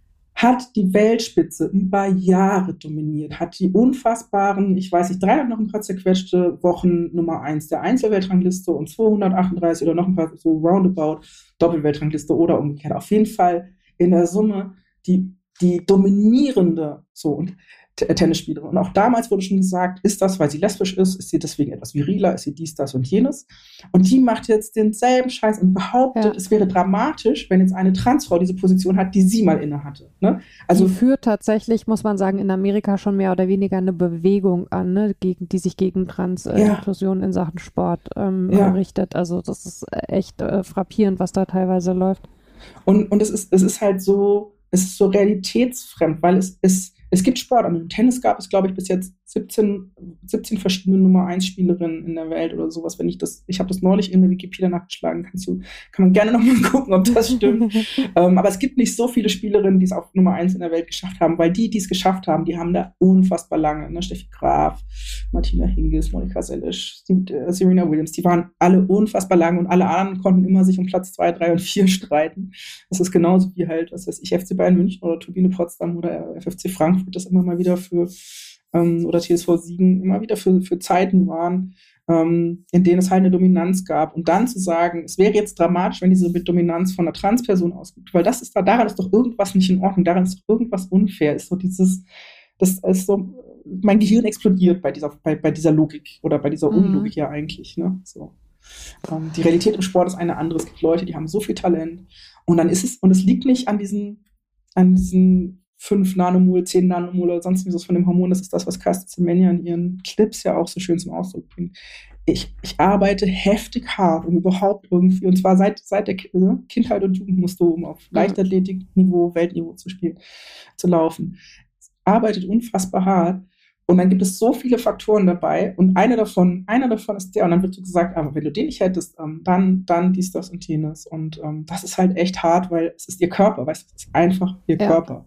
hat die Weltspitze über Jahre dominiert, hat die unfassbaren, ich weiß nicht, dreihundert noch ein paar zerquetschte Wochen Nummer eins der Einzelweltrangliste und zweihundertachtunddreißig oder noch ein paar so roundabout Doppelweltrangliste oder umgekehrt. Auf jeden Fall in der Summe die, die dominierende so und Tennisspielerin. Und auch damals wurde schon gesagt, ist das, weil sie lesbisch ist, ist sie deswegen etwas viriler, ist sie dies, das und jenes. Und die macht jetzt denselben Scheiß und behauptet, ja. es wäre dramatisch, wenn jetzt eine Transfrau diese Position hat, die sie mal inne hatte. Ne? Also die führt tatsächlich, muss man sagen, in Amerika schon mehr oder weniger eine Bewegung an, ne? gegen, die sich gegen Trans-Inklusion ja. in Sachen Sport ähm, ja. richtet. Also das ist echt äh, frappierend, was da teilweise läuft. Und, und es ist, es ist halt so, es ist so realitätsfremd, weil es ist Es gibt Sport, aber im Tennis gab es, glaube ich, bis jetzt siebzehn, siebzehn verschiedene Nummer eins Spielerinnen in der Welt oder sowas. Wenn ich das, ich habe das neulich in der Wikipedia nachgeschlagen, kannst du, kann man gerne nochmal gucken, ob das stimmt. ähm, aber es gibt nicht so viele Spielerinnen, die es auf Nummer eins in der Welt geschafft haben, weil die, die es geschafft haben, die haben da unfassbar lange, ne? Steffi Graf, Martina Hingis, Monika Seles, äh, Serena Williams, die waren alle unfassbar lang und alle anderen konnten immer sich um Platz zwei, drei und vier streiten. Das ist genauso wie halt, was weiß ich, F C Bayern München oder Turbine Potsdam oder F F C Frankfurt, das immer mal wieder für ähm, oder T S V Siegen immer wieder für, für Zeiten waren, ähm, in denen es halt eine Dominanz gab. Und dann zu sagen, es wäre jetzt dramatisch, wenn diese Dominanz von einer Transperson ausgeht, weil das ist da, daran ist doch irgendwas nicht in Ordnung, daran ist doch irgendwas unfair, ist so dieses, das ist so, mein Gehirn explodiert bei dieser, bei, bei dieser Logik oder bei dieser Unlogik mhm. ja eigentlich, ne, so. Ähm, die Realität im Sport ist eine andere. Es gibt Leute, die haben so viel Talent und dann ist es, und es liegt nicht an diesen, an diesen fünf Nanomol, zehn Nanomol oder sonst wie so von dem Hormon. Das ist das, was Caster Semenya in ihren Clips ja auch so schön zum Ausdruck bringt. Ich, ich arbeite heftig hart, um überhaupt irgendwie, und zwar seit, seit der Kindheit und Jugend musst du, um auf Leichtathletikniveau, Weltniveau zu spielen, zu laufen. Arbeitet unfassbar hart. Und dann gibt es so viele Faktoren dabei und einer davon, einer davon ist der, und dann wird so gesagt, aber wenn du den nicht hättest, ähm, dann, dann dies, das und jenes. Und ähm, das ist halt echt hart, weil es ist ihr Körper, weißt du, es ist einfach ihr ja. Körper.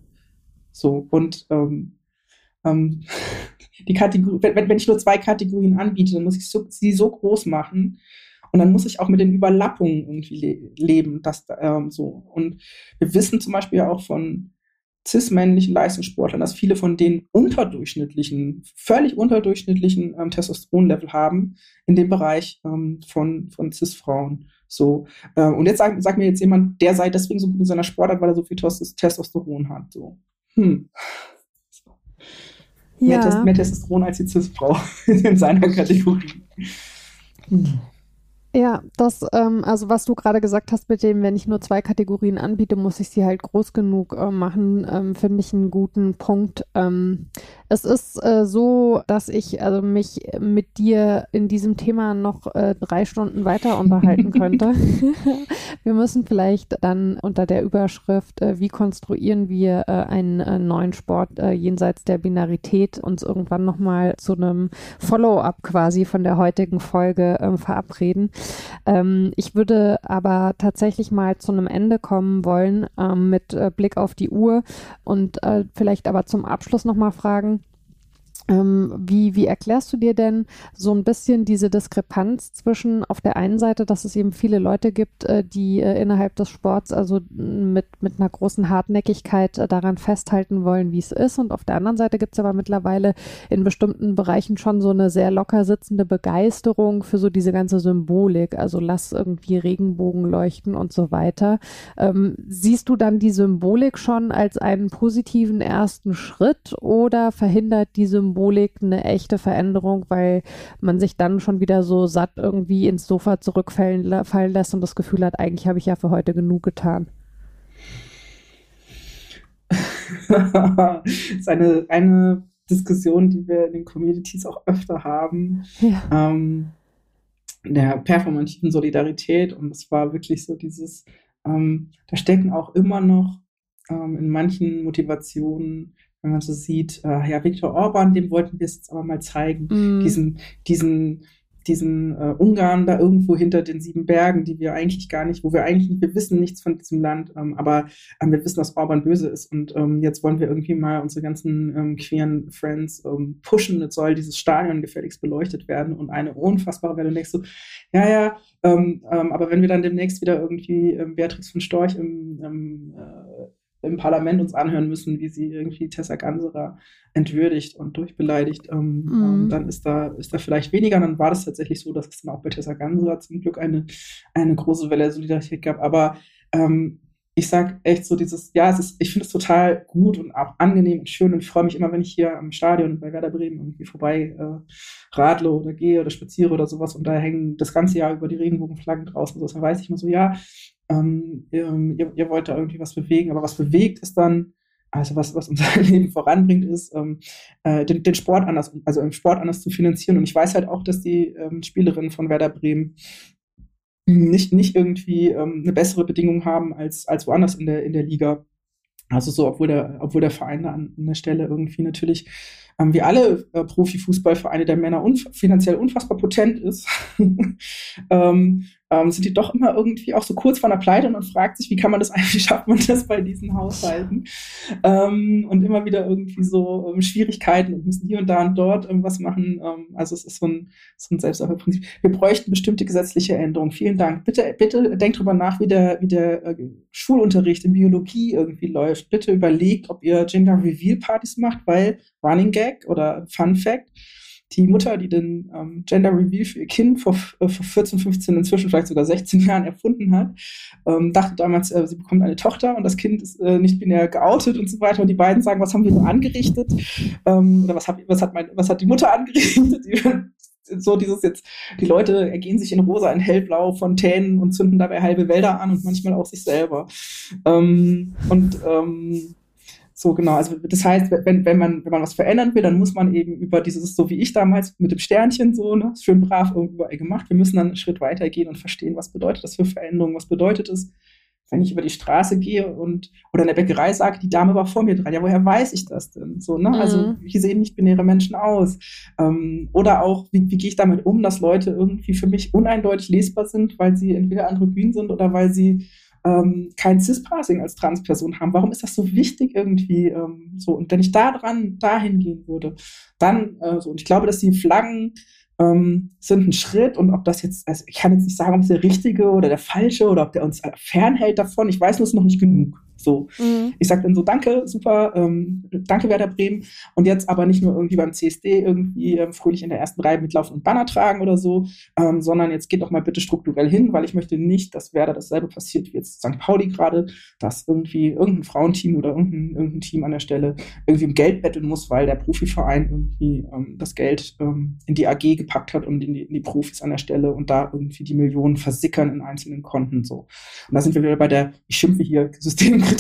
So, und ähm, ähm, die Kategorie, wenn, wenn ich nur zwei Kategorien anbiete, dann muss ich so, sie so groß machen und dann muss ich auch mit den Überlappungen irgendwie le- leben, dass, ähm, so. Und wir wissen zum Beispiel ja auch von cis-männlichen Leistungssportlern, dass viele von denen unterdurchschnittlichen, völlig unterdurchschnittlichen ähm, Testosteronlevel haben in dem Bereich ähm, von, von cis-Frauen. So. Äh, und jetzt sagt sag mir jetzt jemand, der sei deswegen so gut in seiner Sportart, weil er so viel Testosteron hat. So. Hm. So. Ja. Mehr, Test, mehr Testosteron als die cis-Frau in seiner Kategorie. Hm. Ja, das, ähm, also was du gerade gesagt hast mit dem, wenn ich nur zwei Kategorien anbiete, muss ich sie halt groß genug äh, machen, ähm, finde ich einen guten Punkt. Ähm, es ist äh, so, dass ich also mich mit dir in diesem Thema noch äh, drei Stunden weiter unterhalten könnte. Wir müssen vielleicht dann unter der Überschrift, äh, wie konstruieren wir äh, einen äh, neuen Sport äh, jenseits der Binarität, uns irgendwann nochmal zu einem Follow-up quasi von der heutigen Folge äh, verabreden. Ähm, ich würde aber tatsächlich mal zu einem Ende kommen wollen ähm, mit äh, Blick auf die Uhr und äh, vielleicht aber zum Abschluss nochmal fragen, Ähm, wie, wie erklärst du dir denn so ein bisschen diese Diskrepanz zwischen auf der einen Seite, dass es eben viele Leute gibt, äh, die äh, innerhalb des Sports also mit, mit einer großen Hartnäckigkeit äh, daran festhalten wollen, wie es ist, und auf der anderen Seite gibt es aber mittlerweile in bestimmten Bereichen schon so eine sehr locker sitzende Begeisterung für so diese ganze Symbolik, also lass irgendwie Regenbogen leuchten und so weiter. Ähm, siehst du dann die Symbolik schon als einen positiven ersten Schritt oder verhindert die Symbolik Symbolik eine echte Veränderung, weil man sich dann schon wieder so satt irgendwie ins Sofa zurückfallen fallen lässt und das Gefühl hat, eigentlich habe ich ja für heute genug getan? Das ist eine, eine Diskussion, die wir in den Communities auch öfter haben, ja. ähm, der performativen Solidarität, und es war wirklich so dieses ähm, da stecken auch immer noch ähm, in manchen Motivationen, wenn man so sieht, äh, ja, Viktor Orban, dem wollten wir es jetzt aber mal zeigen, Mm. diesen, diesen, diesen äh, Ungarn da irgendwo hinter den sieben Bergen, die wir eigentlich gar nicht, wo wir eigentlich nicht, wir wissen nichts von diesem Land, ähm, aber ähm, wir wissen, dass Orban böse ist und ähm, jetzt wollen wir irgendwie mal unsere ganzen ähm, queeren Friends ähm, pushen, jetzt soll dieses Stadion gefälligst beleuchtet werden und eine unfassbare Welle. Und denkst so, ja, ja, ähm, ähm, aber wenn wir dann demnächst wieder irgendwie ähm, Beatrix von Storch im, im äh, im Parlament uns anhören müssen, wie sie irgendwie Tessa Ganserer entwürdigt und durchbeleidigt, ähm, Mhm. ähm, dann ist da, ist da vielleicht weniger. Dann war das tatsächlich so, dass es dann auch bei Tessa Ganserer zum Glück eine, eine große Welle der Solidarität gab. Aber ähm, ich sag echt so dieses, ja, es ist, ich finde es total gut und auch angenehm und schön und ich freue mich immer, wenn ich hier am Stadion bei Werder Bremen irgendwie vorbei äh, radle oder gehe oder spaziere oder sowas und da hängen das ganze Jahr über die Regenbogenflaggen draußen. So, dann weiß ich immer so, ja, ähm, ihr, ihr wollt da irgendwie was bewegen, aber was bewegt ist dann, also was, was unser Leben voranbringt, ist, ähm, äh, den, den Sport anders, also im Sport anders zu finanzieren. Und ich weiß halt auch, dass die ähm, Spielerinnen von Werder Bremen nicht, nicht irgendwie ähm, eine bessere Bedingung haben als, als woanders in der, in der Liga. Also so, obwohl der, obwohl der Verein da an, an der Stelle irgendwie natürlich, ähm, wie alle äh, Profifußballvereine der Männer unf- finanziell unfassbar potent ist, ähm, ähm, sind die doch immer irgendwie auch so kurz vor der Pleite und man fragt sich, wie kann man das eigentlich, wie schafft man das bei diesen Haushalten? Ähm, und immer wieder irgendwie so ähm, Schwierigkeiten und müssen hier und da und dort irgendwas machen. Ähm, also es ist so ein, so ein Selbstläuferprinzip. Wir bräuchten bestimmte gesetzliche Änderungen. Vielen Dank. Bitte, bitte denkt drüber nach, wie der, wie der äh, Schulunterricht in Biologie irgendwie läuft. Bitte überlegt, ob ihr Gender Reveal Partys macht, weil Running Gag oder Fun Fact, die Mutter, die den ähm, Gender Reveal für ihr Kind vor, äh, vor vierzehn, fünfzehn, inzwischen vielleicht sogar sechzehn Jahren erfunden hat, ähm, dachte damals, äh, sie bekommt eine Tochter und das Kind ist äh, nicht binär geoutet und so weiter. Und die beiden sagen, was haben wir nur angerichtet? Ähm, oder was, hab, was, hat mein, was hat die Mutter angerichtet? So dieses jetzt, die Leute ergehen sich in rosa, in hellblau Fontänen und zünden dabei halbe Wälder an und manchmal auch sich selber. Ähm, und ähm, so, genau, also das heißt, wenn, wenn, man, wenn man was verändern will, dann muss man eben über dieses, so wie ich damals mit dem Sternchen, so, ne, schön brav überall gemacht, wir müssen dann einen Schritt weiter gehen und verstehen, was bedeutet das für Veränderung, was bedeutet es, wenn ich über die Straße gehe und oder in der Bäckerei sage, die Dame war vor mir dran, ja, woher weiß ich das denn? So, ne? Mhm. Also, wie sehen nicht-binäre Menschen aus? Ähm, oder auch, wie, wie gehe ich damit um, dass Leute irgendwie für mich uneindeutig lesbar sind, weil sie entweder androgyn sind oder weil sie ähm, kein Cis-Passing als Transperson haben. Warum ist das so wichtig irgendwie? Ähm, so, und wenn ich da dran, dahin gehen würde, dann äh, so, und ich glaube, dass die Flaggen ähm, sind ein Schritt und ob das jetzt, also ich kann jetzt nicht sagen, ob es der richtige oder der falsche oder ob der uns fernhält davon. Ich weiß nur, es ist noch nicht genug. So, mhm. Ich sage dann so, danke, super, ähm, danke Werder Bremen und jetzt aber nicht nur irgendwie beim C S D irgendwie ähm, fröhlich in der ersten Reihe mitlaufen und Banner tragen oder so, ähm, sondern jetzt geht doch mal bitte strukturell hin, weil ich möchte nicht, dass Werder dasselbe passiert wie jetzt Sankt Pauli gerade, dass irgendwie irgendein Frauenteam oder irgendein, irgendein Team an der Stelle irgendwie um Geld betteln muss, weil der Profiverein irgendwie ähm, das Geld ähm, in die A G gepackt hat und in die, in die Profis an der Stelle und da irgendwie die Millionen versickern in einzelnen Konten so. Und da sind wir wieder bei der, ich schimpfe hier, Systemkritik.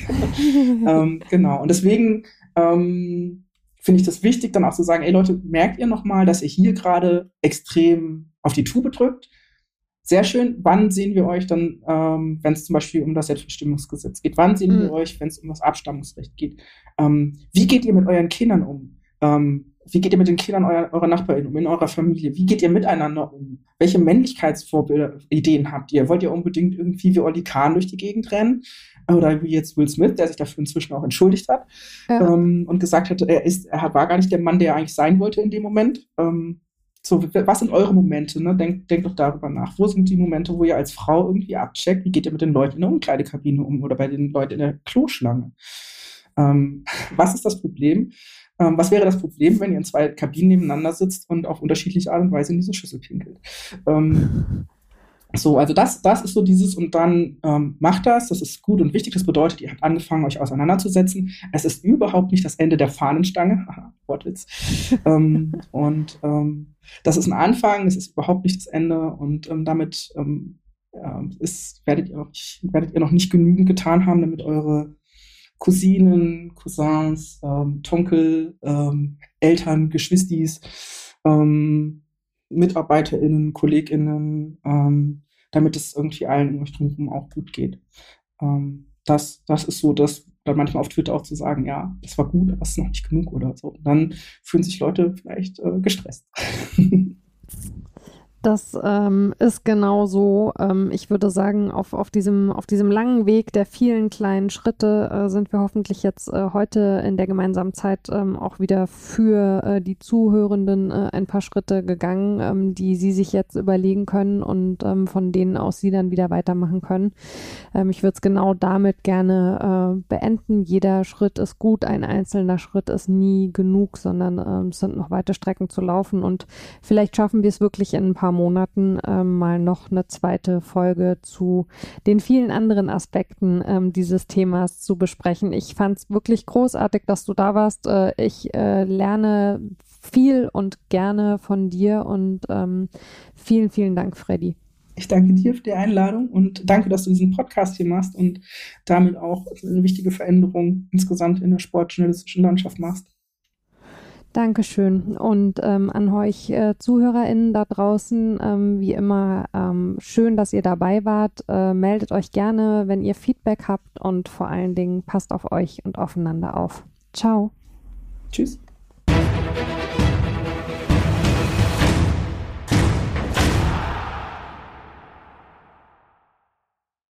ähm, genau. Und deswegen ähm, finde ich das wichtig, dann auch zu sagen, ey Leute, merkt ihr nochmal, dass ihr hier gerade extrem auf die Tube drückt? Sehr schön. Wann sehen wir euch dann, ähm, wenn es zum Beispiel um das Selbstbestimmungsgesetz geht? Wann sehen mhm. wir euch, wenn es um das Abstammungsrecht geht? Ähm, wie geht ihr mit euren Kindern um? Ähm, wie geht ihr mit den Kindern eurer, eurer NachbarInnen um, in eurer Familie? Wie geht ihr miteinander um? Welche Männlichkeitsvorbilder, Ideen habt ihr? Wollt ihr unbedingt irgendwie wie Oli Kahn durch die Gegend rennen? Oder wie jetzt Will Smith, der sich dafür inzwischen auch entschuldigt hat ja. ähm, und gesagt hat, er, ist, er war gar nicht der Mann, der er eigentlich sein wollte in dem Moment. Ähm, so, was sind eure Momente? Ne? Denkt denk doch darüber nach. Wo sind die Momente, wo ihr als Frau irgendwie abcheckt? Wie geht ihr mit den Leuten in der Umkleidekabine um oder bei den Leuten in der Kloschlange? Ähm, was ist das Problem? Ähm, was wäre das Problem, wenn ihr in zwei Kabinen nebeneinander sitzt und auf unterschiedliche Art und Weise in diese Schüssel pinkelt? Ähm, So, also das, das ist so dieses und dann ähm, macht das, das ist gut und wichtig, das bedeutet, ihr habt angefangen, euch auseinanderzusetzen. Es ist überhaupt nicht das Ende der Fahnenstange, haha, Wortwitz. ähm, und ähm, das ist ein Anfang, es ist überhaupt nicht das Ende und ähm, damit ähm, äh, ist, werdet, ihr noch nicht, werdet ihr noch nicht genügend getan haben, damit eure Cousinen, Cousins, ähm, Tonkel, ähm, Eltern, Geschwistis, ähm, MitarbeiterInnen, KollegInnen, ähm, damit es irgendwie allen um euch drumherum auch gut geht. Ähm, das, das ist so das, dann manchmal auf Twitter auch zu sagen, ja, das war gut, aber es ist noch nicht genug oder so. Und dann fühlen sich Leute vielleicht äh, gestresst. Das ähm, ist genau so. Ähm, ich würde sagen, auf, auf, diesem, auf diesem langen Weg der vielen kleinen Schritte äh, sind wir hoffentlich jetzt äh, heute in der gemeinsamen Zeit ähm, auch wieder für äh, die Zuhörenden äh, ein paar Schritte gegangen, ähm, die sie sich jetzt überlegen können und ähm, von denen aus sie dann wieder weitermachen können. Ähm, ich würde es genau damit gerne äh, beenden. Jeder Schritt ist gut, ein einzelner Schritt ist nie genug, sondern ähm, es sind noch weite Strecken zu laufen und vielleicht schaffen wir es wirklich in ein paar Monaten ähm, mal noch eine zweite Folge zu den vielen anderen Aspekten ähm, dieses Themas zu besprechen. Ich fand es wirklich großartig, dass du da warst. Äh, ich äh, lerne viel und gerne von dir und ähm, vielen, vielen Dank, Freddy. Ich danke dir für die Einladung und danke, dass du diesen Podcast hier machst und damit auch eine wichtige Veränderung insgesamt in der sportjournalistischen Landschaft machst. Dankeschön. Und ähm, an euch äh, ZuhörerInnen da draußen, ähm, wie immer, ähm, schön, dass ihr dabei wart. Äh, meldet euch gerne, wenn ihr Feedback habt und vor allen Dingen passt auf euch und aufeinander auf. Ciao. Tschüss.